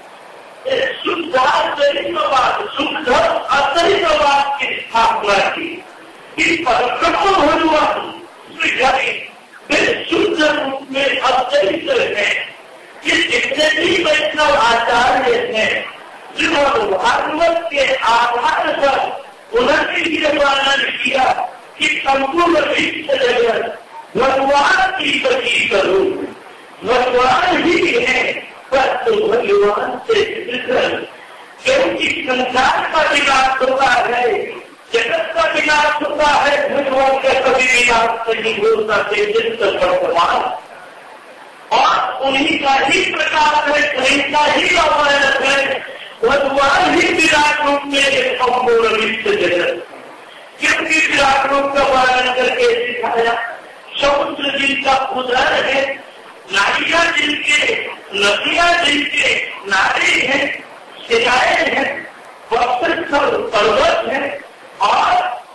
शुद्ध चरित्रवाद, शुद्ध अचरित्रवाद की स्थापना की। इस परब्रह्म भगवान श्री हरि वे शुद्ध रूप में अचरित्र है। ये जितने भी वैष्णव आचार्य हैं, श्रीमद् भागवत के आधार पर उन्होंने ये वर्णन किया कि संपूर्ण विश्व जगत भगवान की प्रति करो, भगवान ही है, पर तो भगवान से क्योंकि संसार का विनाश होता है, जगत का विनाश होता है, भगवान का कभी विनाश नहीं होता है। जिसका भगवान और उन्हीं का ही प्रकाश है, उन्हीं का ही अवयव है, भगवान ही विराट रूप में संपूर्ण विश्व जगत। क्योंकि विराट रूप का वर्णन करके सिखाया, समुद्र जिनका उदर है, नारियां जिनके, नदियां जिनके नारी है, सिराएं हैं, पर्वत है और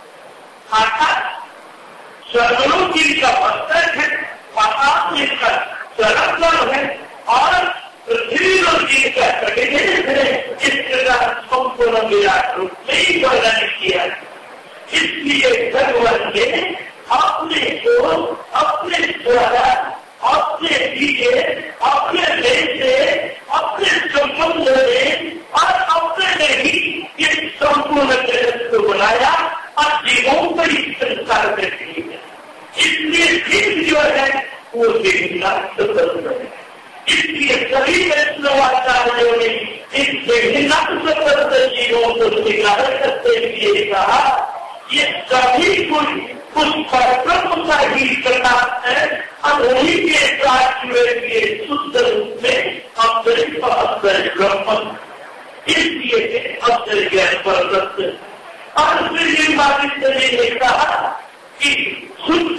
आकाश स्वर्गलोक जिनका मस्तक है, पाताल जिनका चरण है और पृथ्वी लोग जिनका कटिदेश है। इस प्रकार संपूर्ण विराट रूप में ही वर्णन किया। इसलिए भगवान ने अपने को अपने द्वारा, अपने दिए, अपने से, अपने संबंध में और अपने ने ही इस संपूर्ण जगत को बनाया और जीवों पर इस संसार में दिए। इसलिए जीव जो है वो विभिन्न स्वतंत्र है। इसलिए सभी वैष्णवाचार्यों ने इस विभिन्न स्वतंत्र जीवों को स्वीकार करते हुए कहा, ये सभी कुछ उस परब्रह्म का ही प्रकाश है और उन्हीं के साथ हुए शुद्ध रूप में अवतरित अवतरित ब्रह्म, इसलिए अवतरित ज्ञान परब्रह्म। और फिर ये बात ने कहा कि शुद्ध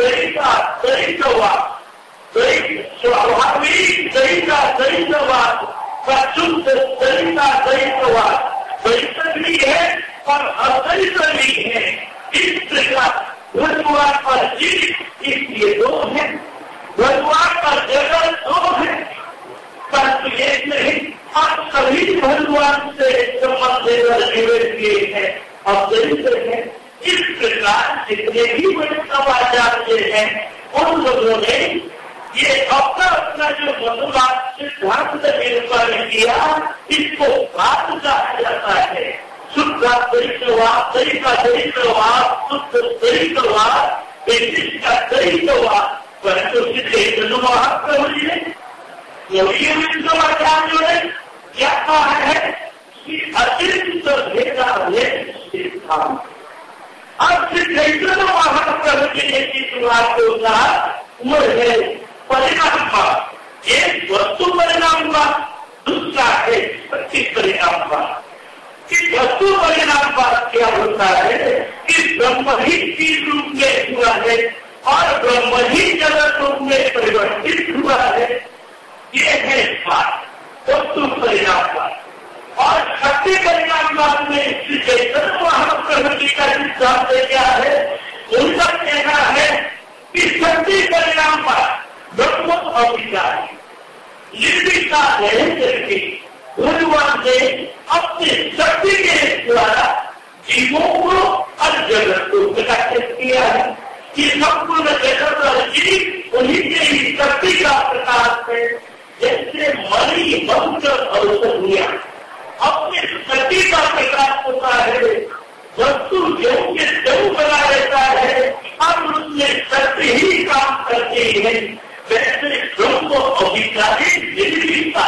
चरित्रवाद, स्वाभाविक चरित्रवाद का शुद्ध चरित्रवाद चरित्र भी है और अचरित्र भी है। इस प्रकार भगवान का जीव इसलिए दो है, भगवान का जगत दो है, परंतु एक नहीं, आप सभी भगवान से संबंधित जुड़े हुए हैं, अवतरित है। इस प्रकार जितने भी वैष्णवाचार्य हैं उन लोगों ने ये अपना अपना जो भगवान सिद्धांत निर्माण किया, इसको बात कहा जाता है। शुद्ध चरित्रवाद, चरित्रवाद, शुद्ध चरित्रवाद, विशिष्ट चरित्रवाद, परंतु चैतन्य महाप्रभु जी ने विश्वाचार्यों ने क्या कहा है कि अतिरिक्त भेदा भेद सिद्धांत। अब श्री चैतन्य महाप्रभु जी ने की शुरुआत को कहा वो है परिणाम का, एक वस्तु परिणाम का, दूसरा है शक्ति परिणाम का। कि वस्तु परिणाम का क्या होता है कि ब्रह्म ही चीज रूप में हुआ है और ब्रह्म ही जगत रूप में परिवर्तित हुआ है, ये है बात वस्तु परिणाम का। और शक्ति परिणाम में श्री चैतन्य महाप्रभु जी का सिद्धांत क्या है, उनका कहना है कि शक्ति परिणाम का ब्रह्म अविकार निर्विकार रहने करके भगवान ने अपने शक्ति के द्वारा जीवों को और जगत को प्रकाशित किया है। ये संपूर्ण जगत और जीव उन्हीं के ही शक्ति का प्रकाश है। जैसे मणि मंत्र और दुनिया अपने शक्ति का प्रकाश होता है, वस्तु जो के जो बना रहता है और उसमें शक्ति ही काम करती है। वैसे ब्रह्म अभिकारी निर्विकार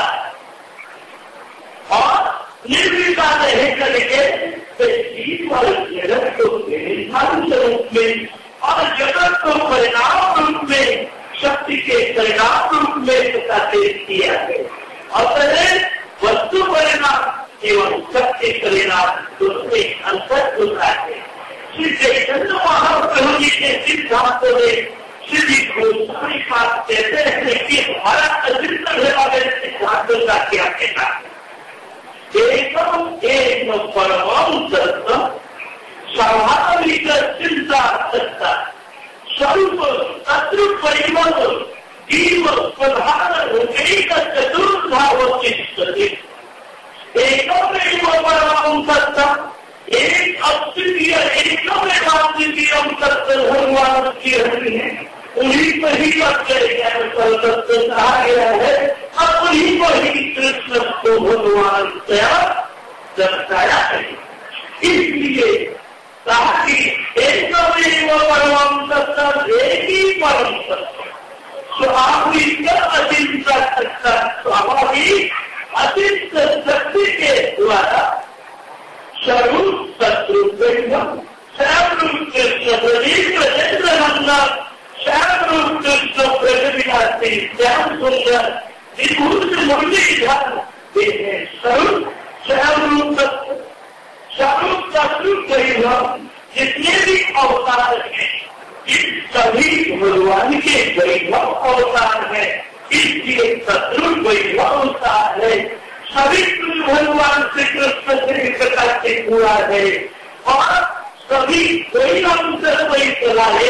और निर्विकार रह करके जीव और जगत को निर्धारण रूप में और जगत को परिणाम रूप में शक्ति के परिणाम रूप में प्रकाशित किया है। अतः वस्तु परिणाम एवं शक्ति परिणाम दोनों अंतर होता है। श्री चैतन्य महाप्रभु जी के सिद्धांतों में श्री गोस्वामी पाद कहते हैं कि हमारा अद्वित वाले सिद्धांतों का क्या कहना है। एकम एक परम सत्य स्वाभाविक चिंता सत्ता स्वरूप शत्रु परिवर्त जीव प्रधान एक चतुर्भाव चिष्टते। एकम परम सत्ता एक अद्वितीय एकम सत्य भगवान की हरि है। उन्हीं को ही सत्य कहा गया है और उन्हीं को ही कृष्ण को भगवान दर्शाया है। इसलिए कहा कि एकमेव परम सत्य एक ही परम सत्य स्वाभाविक अचिंत सत्ता स्वाभाविक अचिंत शक्ति के द्वारा स्वरूप शत्रु स्वरूप कृष्ण प्रदीप नंदन स्वरूप कृष्ण प्रगतिहासी श्याम सुंदर विभूत मुरलीधर स्वरूप स्वरूप स्वरूप शत्रु जितने भी अवतार है इस सभी भगवान के वैभव अवतार है। इसलिए शत्रु वैभव अवतार है। सभी भगवान श्री कृष्ण से प्रकाशित हुआ है और सभी कोई अंश कोई कला है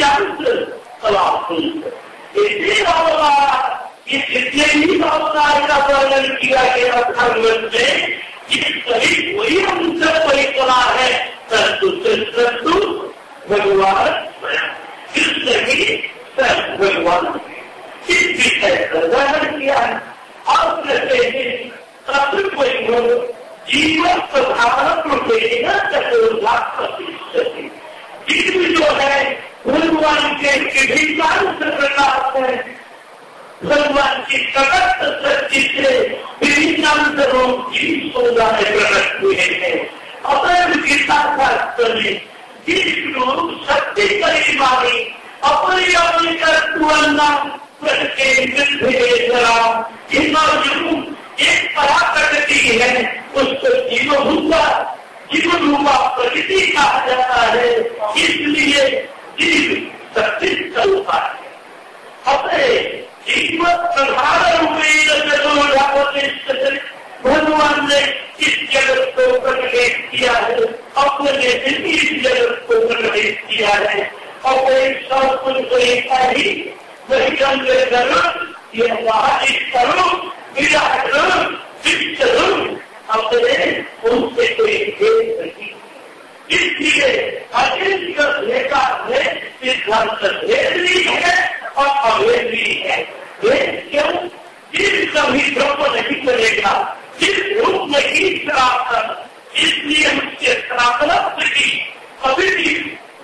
जितने भी अवतार का वर्णन किया गया भागवत में सभी कोई अंश कोई कला है। परंतु भगवान कृष्ण ही भगवान इस विषय का वर्णन किया है और कहते हैं शत्रु वैभव जीवन प्रधान जीव जो है भगवान के विभिन्न से प्रकाश है। भगवान की प्रकट शक्ति से विभिन्न रूप जीव सौदा में प्रकट हुए हैं। अतः गीता शास्त्र में जिस रूप शक्ति परिवारी अपनी अपनी कर्तुवन्ना एक पराप्रकृति है उसको जीवन रूपा प्रकृति कहा जाता है। इसलिए जीव शक्ति स्वरूपा है। अतः जीवन प्रधान रूपे भगवान ने इस जगत को प्रकटित किया है, अपने इस जगत को प्रकटित किया है और सब कुछ ही वही जरूर ये स्वरूप विराट रूप विश्व रूप अपने उनसे कोई भेद नहीं। इसलिए अचिंत नेता में सिद्धांत भेद भी है और अभेद भी है। भेद क्यों? जिस कभी ब्रह्म नहीं करेगा जिस रूप में ही सनातन, इसलिए उसके सनातन की कभी भी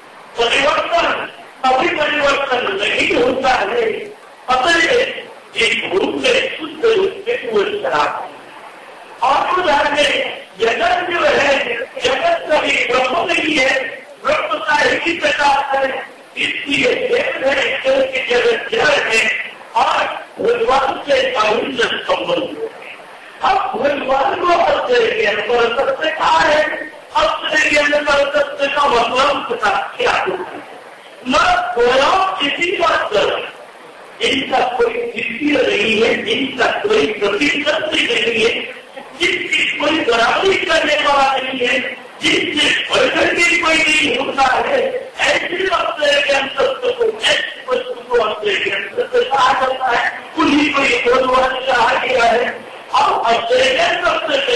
परिवर्तन नहीं होता है। अतः एक रूप में शुद्ध रूप में वो सनातन और उदाहरण जगत जो है जगत कभी ब्रह्म नहीं है, ब्रह्म का ही प्रकाश है। इसलिए जगत जड़ है और भगवान से अभिन्न संबंध है। अब भगवान को अवश्य पर सत्य कहा है। अवश्य पर सत्य का मतलब क्या होता है? न थोड़ा किसी बात कर इनका कोई स्थिति नहीं है, इनका कोई प्रतिशक्ति नहीं है, जिसकी कोई बराबरी करने वाला नहीं है, जिससे बढ़कर के कोई नहीं होता है। ऐसे तत्व को ऐसे वस्तु को तत्व कहा जाता है। उन्हीं को ये भगवान कहा गया है। अब अवश्य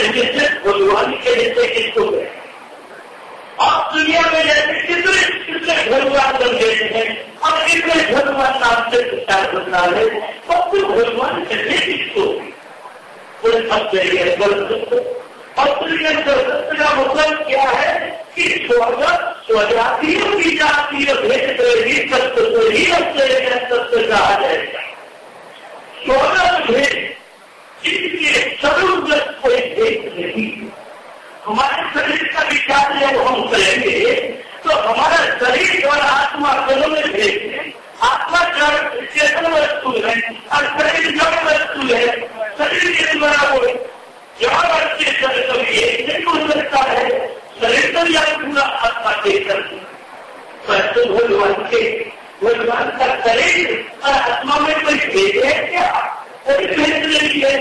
कहने से भगवान कहने से किसको गए। और दुनिया में जैसे कितने भगवान बन गए हैं और कितने भगवान नाम से प्रचार करना है, सब कुछ भगवान कहने किसको पूरे सब चाहिए गलत। और सत्य का मतलब क्या है कि स्वर्ग स्वजातीय की जातीय भेद ही सत्य को ही सत्य कहा जाएगा। स्वर्ग भेद इसलिए सर्वगत कोई भेद नहीं। हमारे शरीर का विचार जब हम करेंगे तो हमारा शरीर और आत्मा दोनों में भेद है। आत्मा जड़ चेतन वस्तु है और शरीर जड़ वस्तु है। शरीर के द्वारा वो जड़ और चेतन कभी एक नहीं हो सकता है। शरीर तो या पूरा आत्मा चेतन परंतु भगवान का शरीर और आत्मा में कोई भेद है क्या? कोई भेद नहीं है।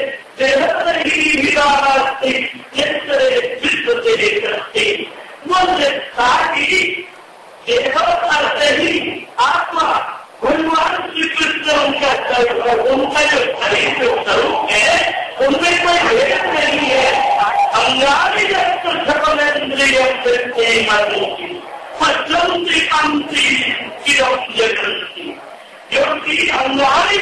आत्मा भगवान श्री कृष्ण उनका जो शरीर जो स्वरूप है उनमें कोई भेद नहीं है। अंगारी क्योंकि अंगारी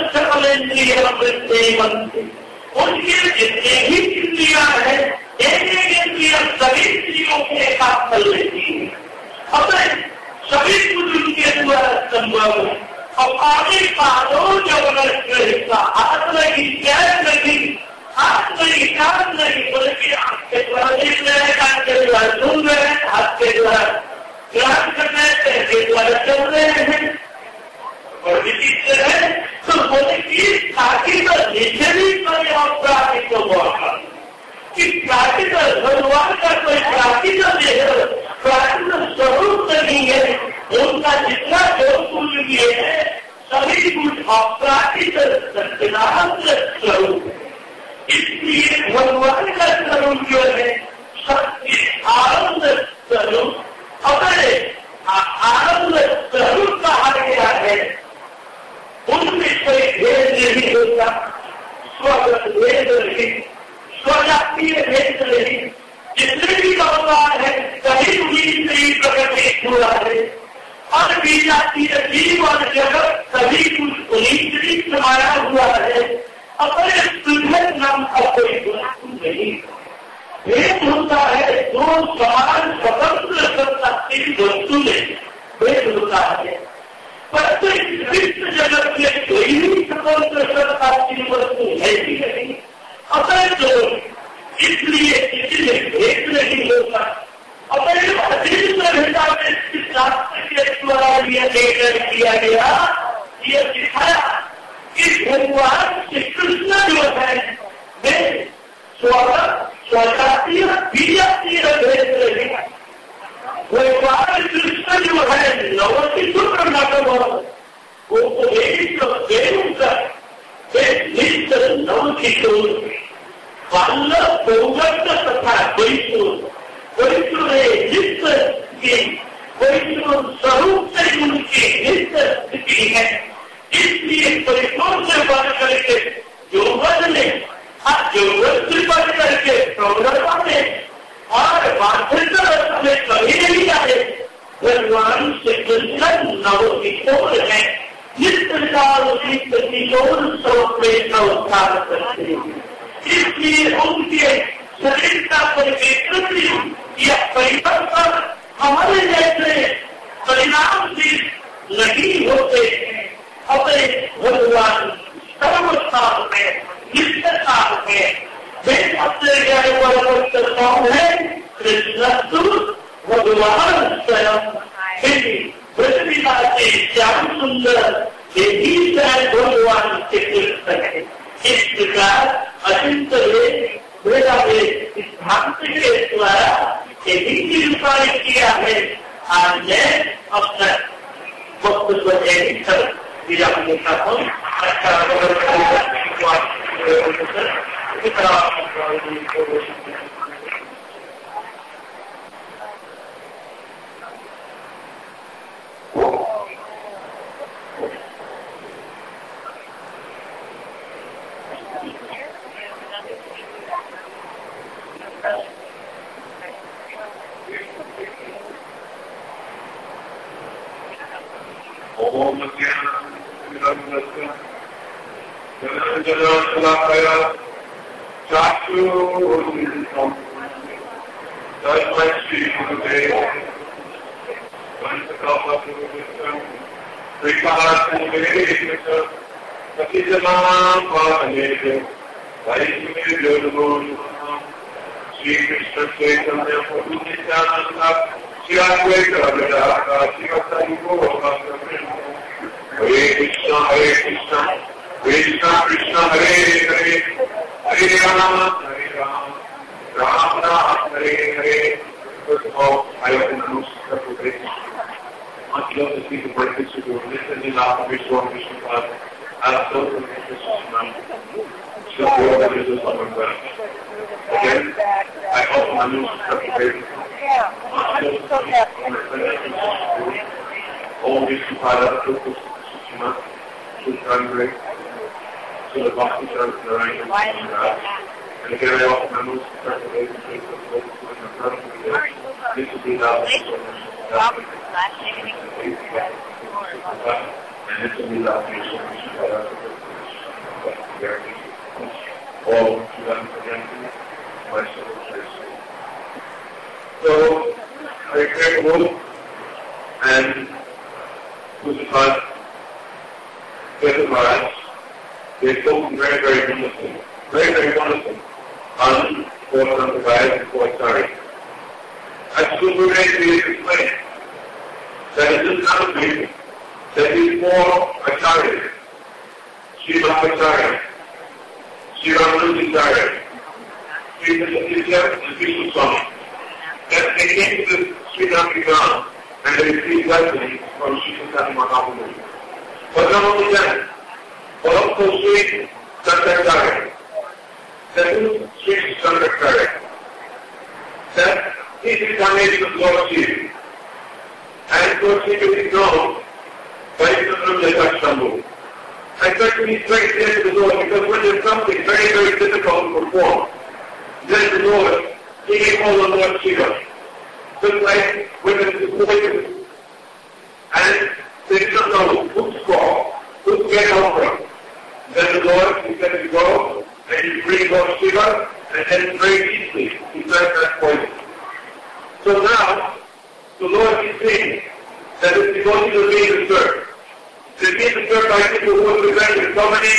उनके जितने भी इंद्रियां हैं एक इंद्रिया सभी इंद्रियों के साथ चल रही है। अब सभी कुछ उनके द्वारा संभव है। अब आगे पादों जब हिस्सा हाथ नहीं, पैर नहीं, हाथ नहीं, कान नहीं, बल्कि आपके द्वारा देख रहे हैं, कान के द्वारा सुन रहे हैं, हाथ के द्वारा ग्रहण कर रहे हैं, पैर के द्वारा चल रहे हैं और विचित्र है। तो बोले कि प्राकृतिक नीचे भी कोई और प्राकृतिक मौका कि प्राकृतिक भगवान का कोई प्राकृतिक प्राकृतिक स्वरूप नहीं है। उनका जितना जो कुछ भी है सभी कुछ अप्राकृतिक सच्चिदानंद स्वरूप है। इसलिए भगवान का स्वरूप जो है सत्य आनंद स्वरूप, अगर आनंद स्वरूप कहा गया है उनमें कोई भेद नहीं होता। स्वगत भेद नहीं, स्वजातीय भेद नहीं। जितने भी अवतार है कहीं भी प्रकट हुआ है और विजातीय जीव और जगत सभी कुछ उन्हीं से समाया हुआ है। अपने सुंदर नाम का कोई वस्तु नहीं। भेद होता है दो समान स्वतंत्र सत्ता की वस्तु में भेद होता है। परंतु विश्व जगत में कोई भी स्वतंत्र सत्ता की वस्तु है भी नहीं। अतः तो इसलिए इसमें भेद नहीं होता। अपने अतिरिक्त संहिता में शास्त्र के द्वारा यह निर्णय किया गया, यह दिखाया कि भगवान श्री कृष्ण जो है वे स्वजातीय विजातीय भेद नहीं। भगवान कृष्ण जो है नवती शुक्र नाटक वो नवकिशोर बाल पौगत तथा पवित्र नित्य की पवित्र स्वरूप से उनकी नित्य स्थिति है। इसलिए परिश्रम से बढ़ करके यौवन ने यौवन से बढ़ करके प्रौढ़ता में और बाध्यता में कभी नहीं आए। भगवान श्री कृष्ण नवकिशोर है। नित्य काल किशोर स्वरूप में अवतार करते हैं। इसलिए उनके शरीर का परिवर्तन या परिवर्तन हमारे जैसे परिणाम से नहीं होते। अपने भगवान सर्वकाल में नित्य काल में वे अपने कौन है? कृष्ण भगवान स्वयं पृथ्वीनाथ श्याम सुंदर यही स्वयं भगवान श्री कृष्ण है। इस प्रकार अचिंत इस भक्त के द्वारा यही निरूपण किया है। आज मैं अपना वक्तव्य विराम देता हूँ। Krishna Krishna Hare Hare Hare Rama Rama Rama Hare Hare. First of all, I want to introduce several things. Much love to see the breakfast to do. Listen in our Vishnu Vishnu Pad. I also want to introduce Nam. So go over to the summer class. Again, I also want to introduce several things. Much love to see all Vishnu Pad. To the Bhakti Church, and again, I also members of the this will be now, and this will be now, all to them again, my soul. So, I create a book, and crucified, get the Maharaj. They spoke very, very wonderful. Very, very wonderful. On both on the guys and both sorry. As Gurudev explained, that it is not a baby. That is more Acharya. Srila Acharya. Srila Acharya. Srila Satya and Vishnu Swami. That they came to the Sri Lankan and they received blessings from Sri Chaitanya Mahaprabhu. But not only that, but also Sri Shankaracharya. That is Sri Shankaracharya. That is the incarnation of Lord Shiva. And Lord Shiva is known by the name of Shambhu. And certainly he's very clear to the Lord because when there's something very, very difficult to perform, then the Lord, he may call on Lord Shiva. Just like when it's poison. And they don't know who's call, who's get help from. Then the Lord, he said to go, and you bring Lord Shiva, and then very easily, he says that poison. So now, the Lord is saying that it's devoted to being disturbed. They're being disturbed by people who are presented so many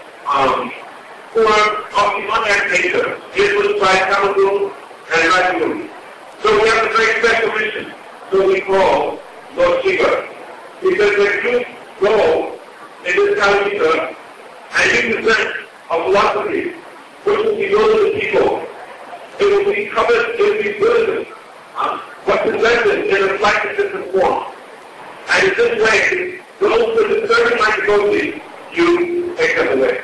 who are of the unhappy nature. Influenced by Kamaru and Rajaguru. So we have a very special mission. So we call Lord Shiva. Because when you go in this Kalita and you present a philosophy which will be known to the people, it will be covered, it will be burdened, but presented in a slightly different form. And in this way, those who are disturbing my devotee, you take them away.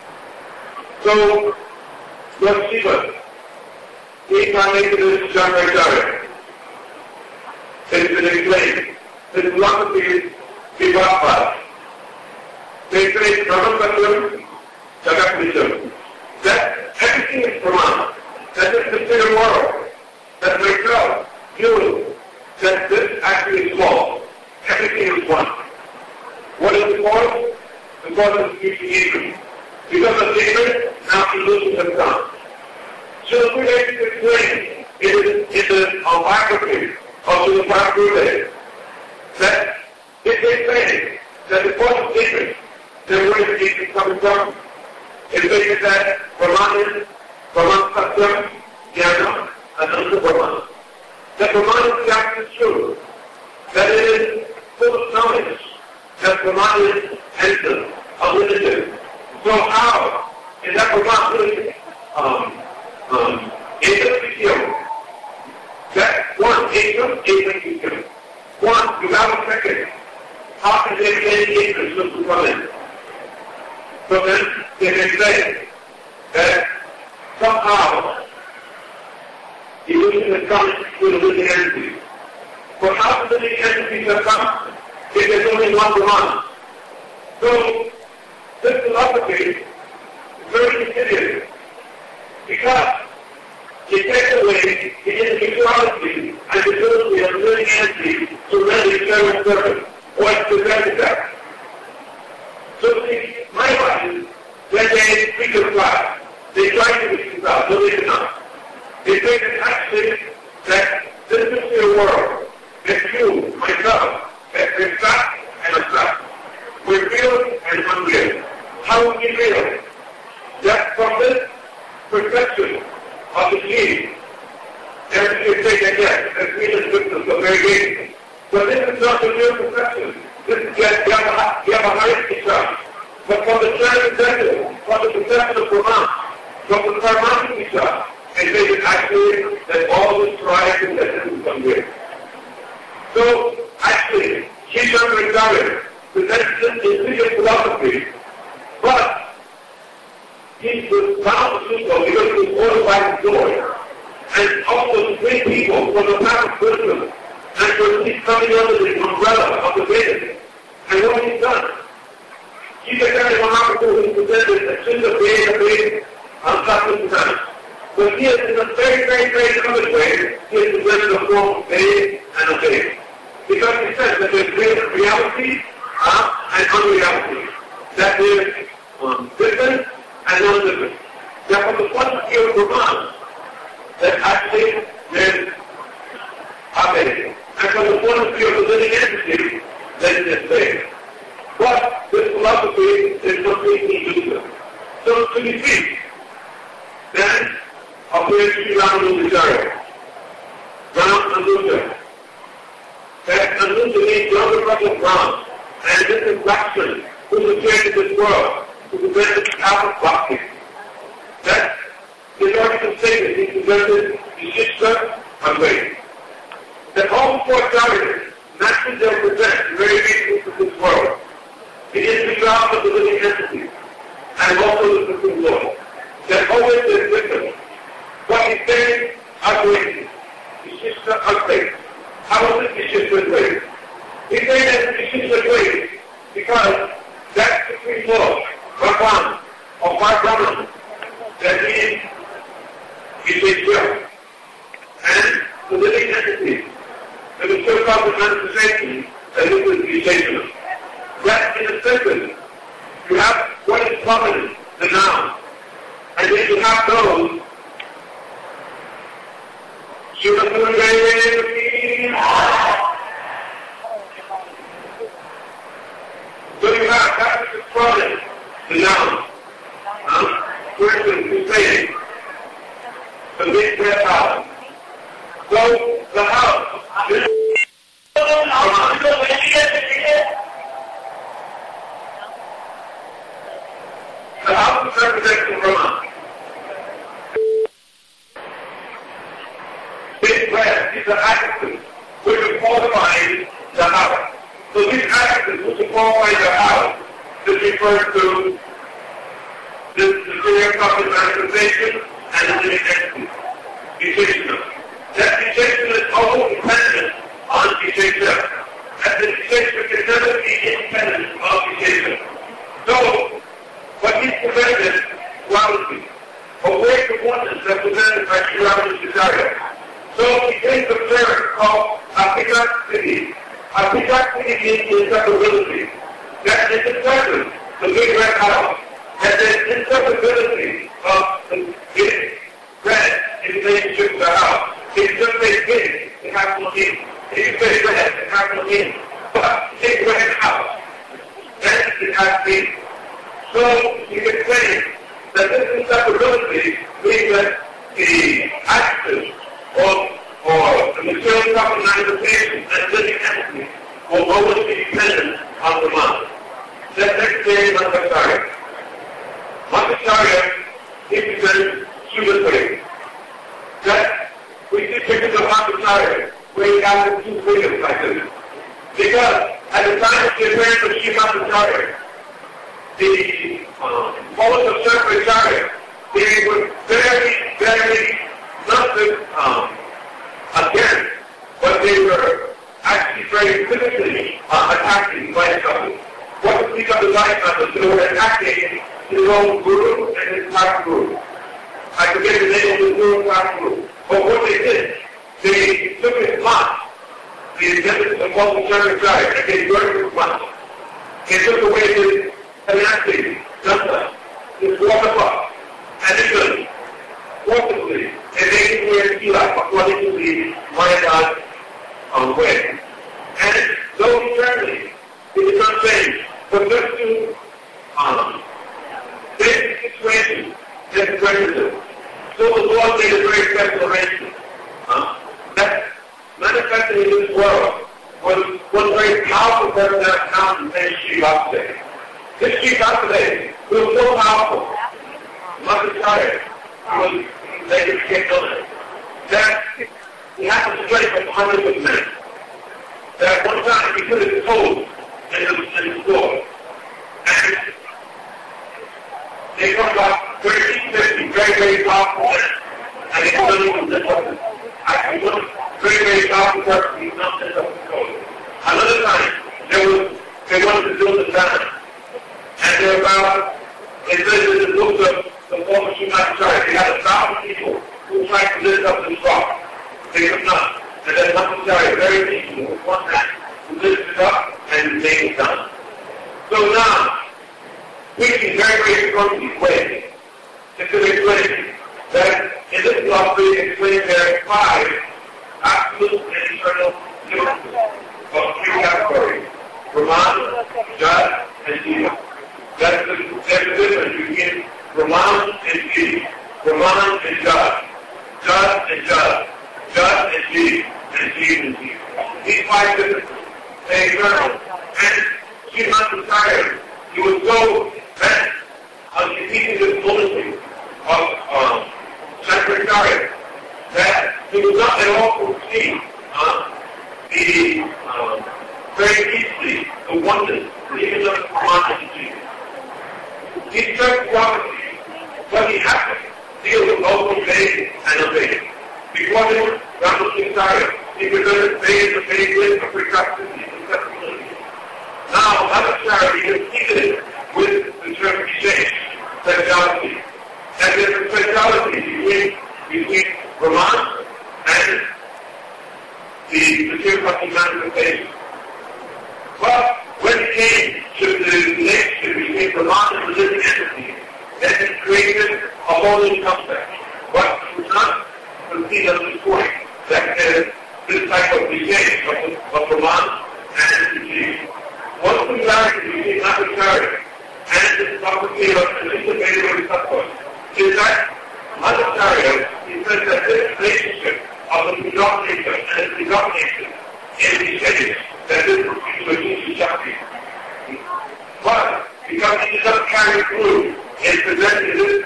So, Lord Shiva, he incarnated as Shankaracharya. It's been explained. His philosophy is Vivapad. They say Brahma-Tattvam, Jagat-Visham. That everything is Brahman. That is the state of world. That myself, you, that this actually is small. Everything is one. What is the cause? The cause is fusion. Because of David, now illusions have come. So the Buddha is explained in the biography of the Prabhupada that if they say that the cause of David, then where is David coming from? It says that Brahman is Brahman Satyam, Jnana, and Ananda Brahman. That Brahman is actually true. That it is full of knowledge. That Brahman is answer, unlimited. So how is that Brahman really Ekam? That one, Ekam. One, without a second. How can there be any interest to come in? So then they can say that somehow illusion has come to the living entity. But how can the living entities have come if there's only one Brahman? So this philosophy is very insidious because it takes away the individuality and the ability of the living entity to render eternal service or to present that. So see, my mind, the how we feel. That from this perception of the gene, everything is taken yes, as we as victims of variation. But this is not the real perception. This is just you have a hierarchy chart. But from the transcendental, from the perception of Brahman, from the Karmatics chart, and they can actually that all this strife and destiny come here. So actually, Sri Acharya presents this Indian philosophy, but he was bound to do so because he was fortified with joy. And also to bring people from the path of wisdom and to he's coming under the umbrella of the Vedas. And what he's done, Sri Chaitanya Mahaprabhu has presented a single Veda on but he has in a very, very, very common way, he has presented a form of Veda and a Veda. Because he says that there's reality and unreality. That is different and non-different. That from the point of view of Brahman, that actually there's Abhaya. And from the point of view of the living entity, then there's Veda. But this philosophy is completely useless. So to be free, then appears Sri Ramanujacharya. Ramanuja. That Anuja means younger brother of Ram. And this is Lakshman, who created this world, who presented the path of Bhakti. That is already the statement. He presented Vishishta Advaita. That all four characters naturally they present very basic of this world. It is the job of the living entity and also the Supreme Lord. That always is different. What he says, Advaita. Vishishta Advaita. How is this Vishishta Advaita? He says that Vishishta Advaita because that Supreme Lord, Bhagavan, or Brahman, that is Visheshwara. And the living entity, that is so called the manifestation, that this is Visheshwara. That in a sentence, you have what is prominent, the noun, and then you have those so you have that which is prominent, the noun. For instance, you say the big red house. So the house is the house is representing Brahman. Big red is the adjective which is qualifying the house. So these adjectives which are qualifying the house is referred to the superior public manifestation and the living entity. Visheshana. That Visheshana is also dependent on Visheshana. And the Visheshana can never be independent of Visheshana. So, what he's presented, quality, away from oneness represented by Sri Ramanujacharya. So he takes a prayer called Apikaksini. Apikaksini means inseparability. That is the presence, the big red house. And the inseparability of the big red in relationship to the house. If you just say big, it has no meaning. If you say red, it has no meaning. But big red house, then it has meaning. So you can say that this inseparability means that the action or the material property manifestation and living entity will always be dependent on the mind. That next day, Madhacharya. Madhacharya represents human faith. That we see pictures of Madhacharya where he has the two freedoms like this. Because at the time of the appearance of Sri Madhacharya, the followers of Shankaracharya, they were very, very nothing against, but they were actually very physically attacking Vaishnavas. What was because of Vaishnavas? They were attacking his own guru and his past guru. I forget the name of his guru and past guru. But what they did, they took his mask, the attendants of Shankaracharya, and they burned his mask. They took away his tenacity, danta, his water pot, and it forcibly, and they didn't wear tilak according to the Mayadas way. And though eternally, it is not changed, but just to the Lord made a very special arrangement. That manifested in this world was one very powerful person that counted named Shiva today. This Shiva today was so powerful, Mother Tired, was later became known that he had to straight from hundreds of men. That one time he put his toes in the door. And they come about 30, 50, very, very powerful men. And they couldn't even lift up his actually one very, very powerful person, he's not lift up his toes. Another time, they wanted to build a town. And they're about, they said in the book of the former Shumatachari, they had 1,000 people who tried to lift up this rock. They could not. And then Shumatachari, very peaceful, with one hand, who lifted it up and made it done. So now, we can very, very strongly explain into the explanation that in this philosophy explains there are 5 absolute and eternal differences of 3 categories: Brahman, Jad, and Jiva. There's a difference between Brahman and Jiva, Brahman and Jad, Jad and Jad, Jad and Jiva, and Jiva and Jiva. These 5 differences, they're eternal. And Srimad Tired, he was so bent on defeating this policy of Shankaracharya that he was not at all foresee very easily the oneness, even of the Brahman and Jiva. He started prophecy, but he had to deal with both obeying and obeying. Before him, Ramasacharya, he presented phase of faith of precocity and flexibility. Now, Ramasacharya, he repeated with the term exchange, sexuality. And there's a sexuality between Brahman and the material manifestation. But when it came to the relationship between Brahman and the living entity, then it created a whole new concept. But it was not conceived at this point that this type of exchange of Brahman and the Jiva. One similarity between Ramasacharya and this prophecy of the integrated Tattva is that Ramasacharya, he says that this relationship of the predomination and the predomination in the stages, that this is to Shakti. But because he doesn't carry through in presenting this,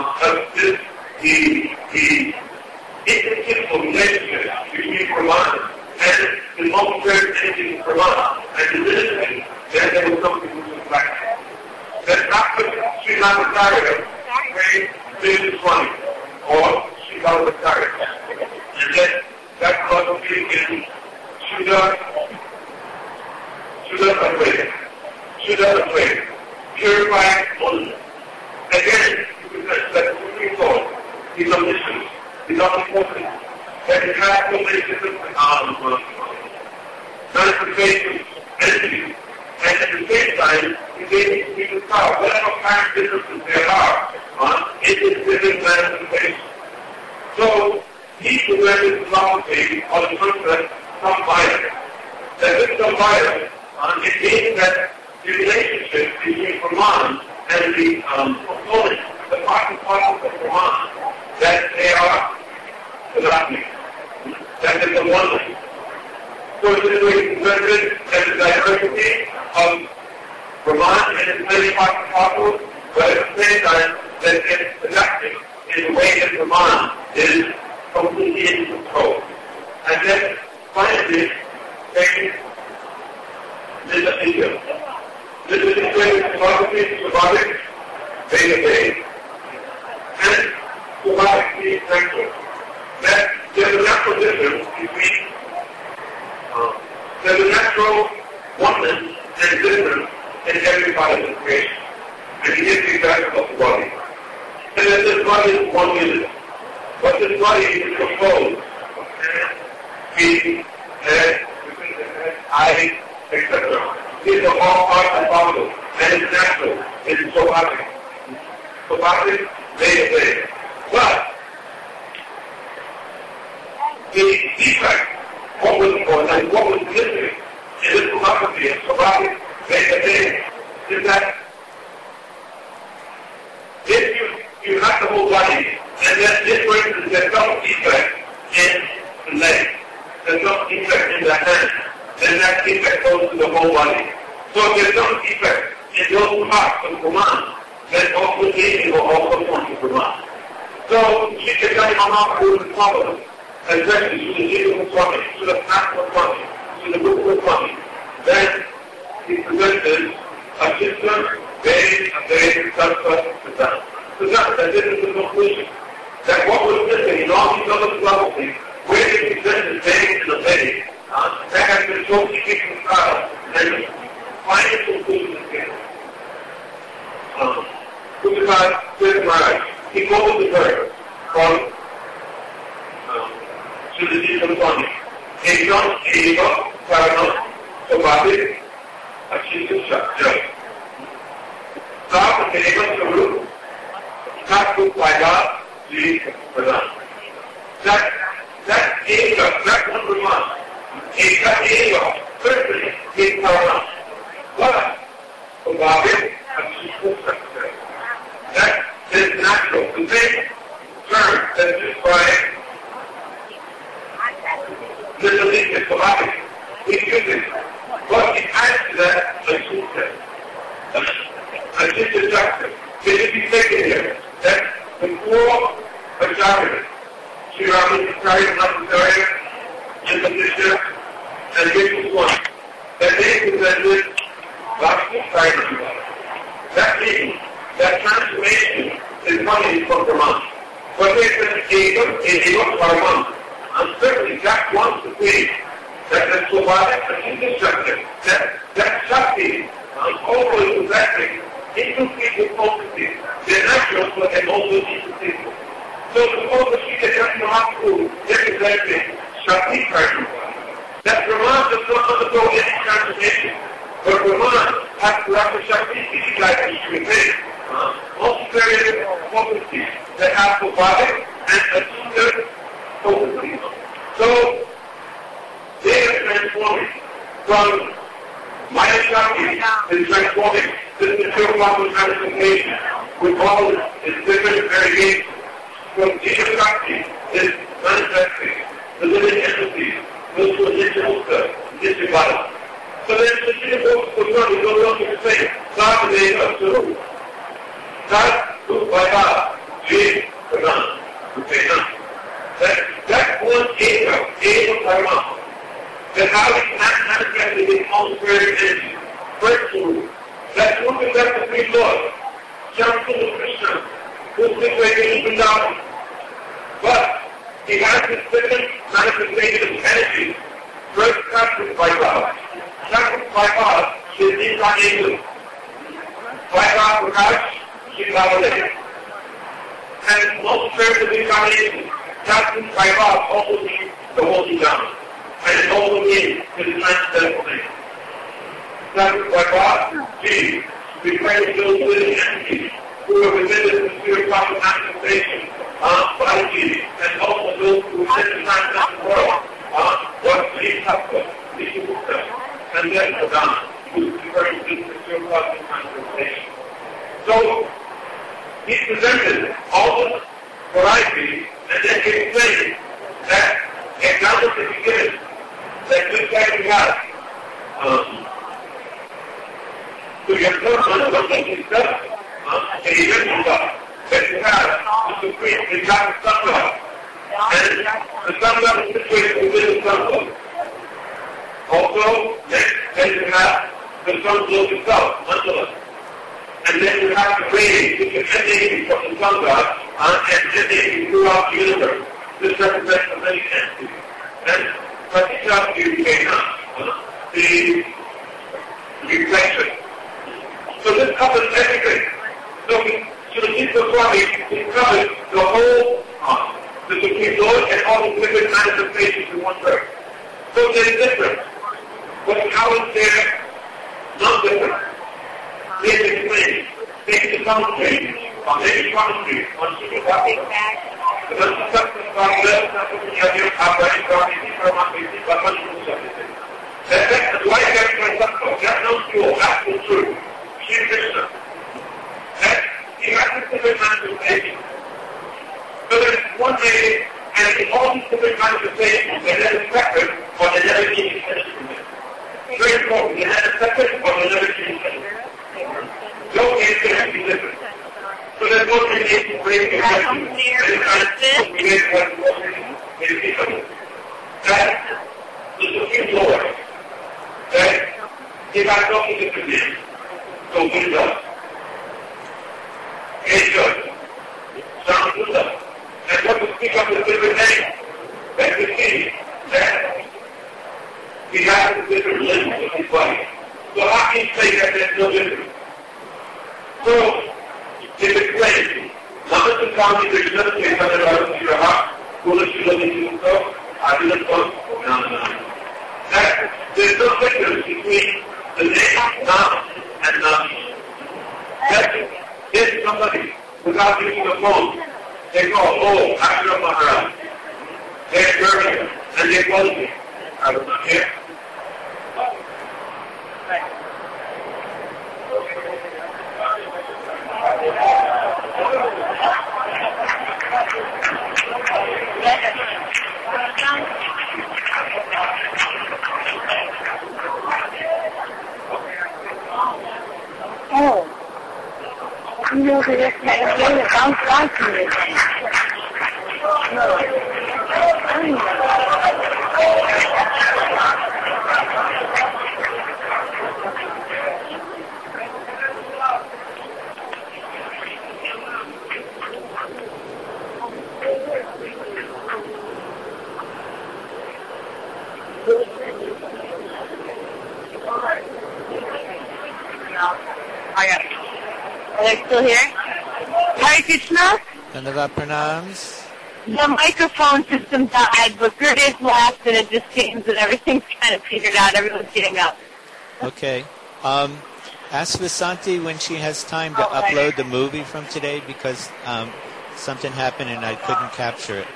the intricate relationship between Brahman and the momentary energy of Brahman and the discipline, then there was something which was lacking. That's not what Srimad Acharya prayed Business Swami or Srimad Acharya. And then that philosophy is Shuddha Advaita, purified holiness. Again, you can that the Supreme Lord is omniscient, is omnipotent, that it has so many different manifestations, entities, and at the same time, it needs to be the power. Whatever kind of differences there are, it is different manifestations. So, he presented philosophy of the concept Samvaya. That this Samvaya, it means that the relationship between Brahman and the components, the parts and parcels of Brahman, that they are galactic, that is the oneness. So it is presented as the diversity of Brahman and its many parts and parcels, but at the same time that it's galactic in the way that Brahman is completely in control. And then finally, taking this idea. This is explained in philosophy, Swabic, Veda, and Swabic means natural. That there's a natural difference between, there's a natural oneness and difference in every part of the creation. And he gives the example of the body. And that this body is one unit. But this body is composed of feet, head, eye, etc. These are all parts and parcels, and it's natural. It's Swabic. Swabic, Veda. But the defect, what was missing in this philosophy of Swabic, Veda, is that if you have the whole body And then this way, there's no defect in the leg. There's no defect in the hand. Then that defect goes to the whole body. So if there's no defect in those parts of Brahman, then also healing will also come to Brahman. So she can tell you how to do the problem. Especially to the Jiva Swami, to the Patma Swami, to the Rupa Swami. Then he presented a system based on Sattva Siddhanta. So that this is the conclusion. That what was missing in all these other philosophies, where they presented Vedic and the Vedic, that has been so deep in trial, and the final conclusion is here. Kutubai says Maharaj, he quoted the verse from Sridhar Swami. Ekam eva karanam sabhave achita shakya. Sab eva sarup Tattu Paida Sri Pradan. That eva, that one Brahman, eka eva, certainly is karanam. But sabhave achita shakya. That is natural. The same term that describes the belief is sabhave. We use it. But it adds to that achita. Achita shakya. Can it be taken here? That the four acharyas, Sri Ramasacharya, Madhvacharya, and Vishnu, and Vishnu Swami, that they presented Bhakti Sairana. That means that transformation is coming from Brahman. But they said Ekam Paramam, and certainly that wants to be that the Swabhava Achita Shakti, that Shakti, always possessing into people's potency. They're natural, but they're also into people. So suppose that she gets up in the hospital representing Shakti Prajna. That Brahman does not undergo any transformation. But Brahman has to have the Shakti like each within. Multivariate potencies that have Swabhava and Achita potency. So they are transforming from Maya Shakti is transforming this material level transformation with all its different variations. From Jiva Shakti is manifesting the living entities, those who are Nitya-Mukta, Nitya-Bala. So then the Jiva Goswami goes on to say, Sadhadeva Saru, Sadhu Vaya, Jay, Pradan, Rupenan. That one Eva Karma, that how it manifested its own spirit energy. First rule, that one is that the three Lord, Shankara Krishna, who is situated in Vrindavan. But he has this different manifestation of energy. First practice by God. Practice by God is incarnation. By God Prakash, she is Bhavadeva. And most spirits of incarnation, practice by God also means the holy down. And it also means the transcendental thing. Practice by God, Jesus, we pray to those living entities who are within the spiritual manifestation by Jesus, and also those who are in the transcendental world, what Sri Tattva, Nitya-Mukta, and then Pradan, who is referring to the spiritual manifestation. So, he presented all the varieties, and then he explained that examples that he given, that this guy we have, to get more money from himself, and he mentioned that you have the supreme, the God of Sattva, and the Sattva is situated within the Sattva. Also, then you have the Sattva itself, Mandala. And then you have the grading, which is emanating from the Sattva, and emanating throughout the universe. This represents the many entities. And particularly the reflection. So this covers everything. So the Jiva Swami, it covers the whole, the Supreme Lord and all the different manifestations in one verse. So they're different. But how is there not different? They explain. Take the commentary on any commentary on Jiva Swami. The Sattva Swami, that's why that's my Sattva. That's no pure, absolute truth. Sri Krishna. That he has to put manifestation. So one day, and the only stupid manifestation, they never expected, or they never came to finish. Very important, they never expected, or they never came to finish. No case can be different. So there's no need to break the question. That is the Supreme Lord. That if I'm talking to the name, so good job. Hey, Judge. Sound good job. And what to speak of the different name, that we see, that we have the different religions of his body. So how can you say that there's no difference? So, it explains, number two county, there's another thing that I don't see your heart, foolish you looking to yourself, I didn't talk, no. That there's no difference between the name, now, and now. That is somebody without using a phone. They go, oh, after Maharaj. They're burning, and they call me. I was not here. Oh. You know, they just kind of get it bounced back to me. Are they still here? Hare Krishna? Dandavat pranams. The microphone system died, but Gurdjieff left, and it just seems that everything's kind of figured out. Everyone's getting up. Okay. Ask Vasanti when she has time to upload the movie from today because something happened and I couldn't capture it.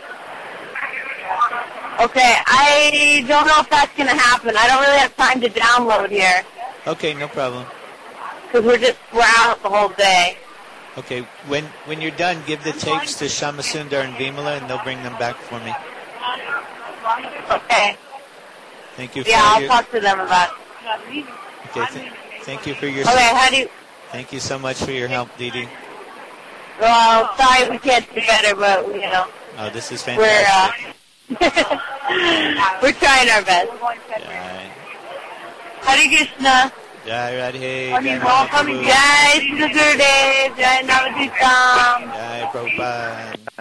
Okay, I don't know if that's going to happen. I don't really have time to download here Okay, no problem. because we're out the whole day. Okay, when you're done, give the tapes to Shamasundar and Vimala and they'll bring them back for me. Okay. Thank you for Yeah, I'll your... talk to them about it. Okay, thank you for your... Okay, how do you... Thank you so much for your help, Didi. Well, sorry we can't do better, but, you know, Oh, this is fantastic. we're trying our best. Jai. Hare Krishna. Jai Radhe. Jai Welcome, Mahaprabhu. Jai Sri Gurudev, Jai Navadvitam. Jai Prabhupada.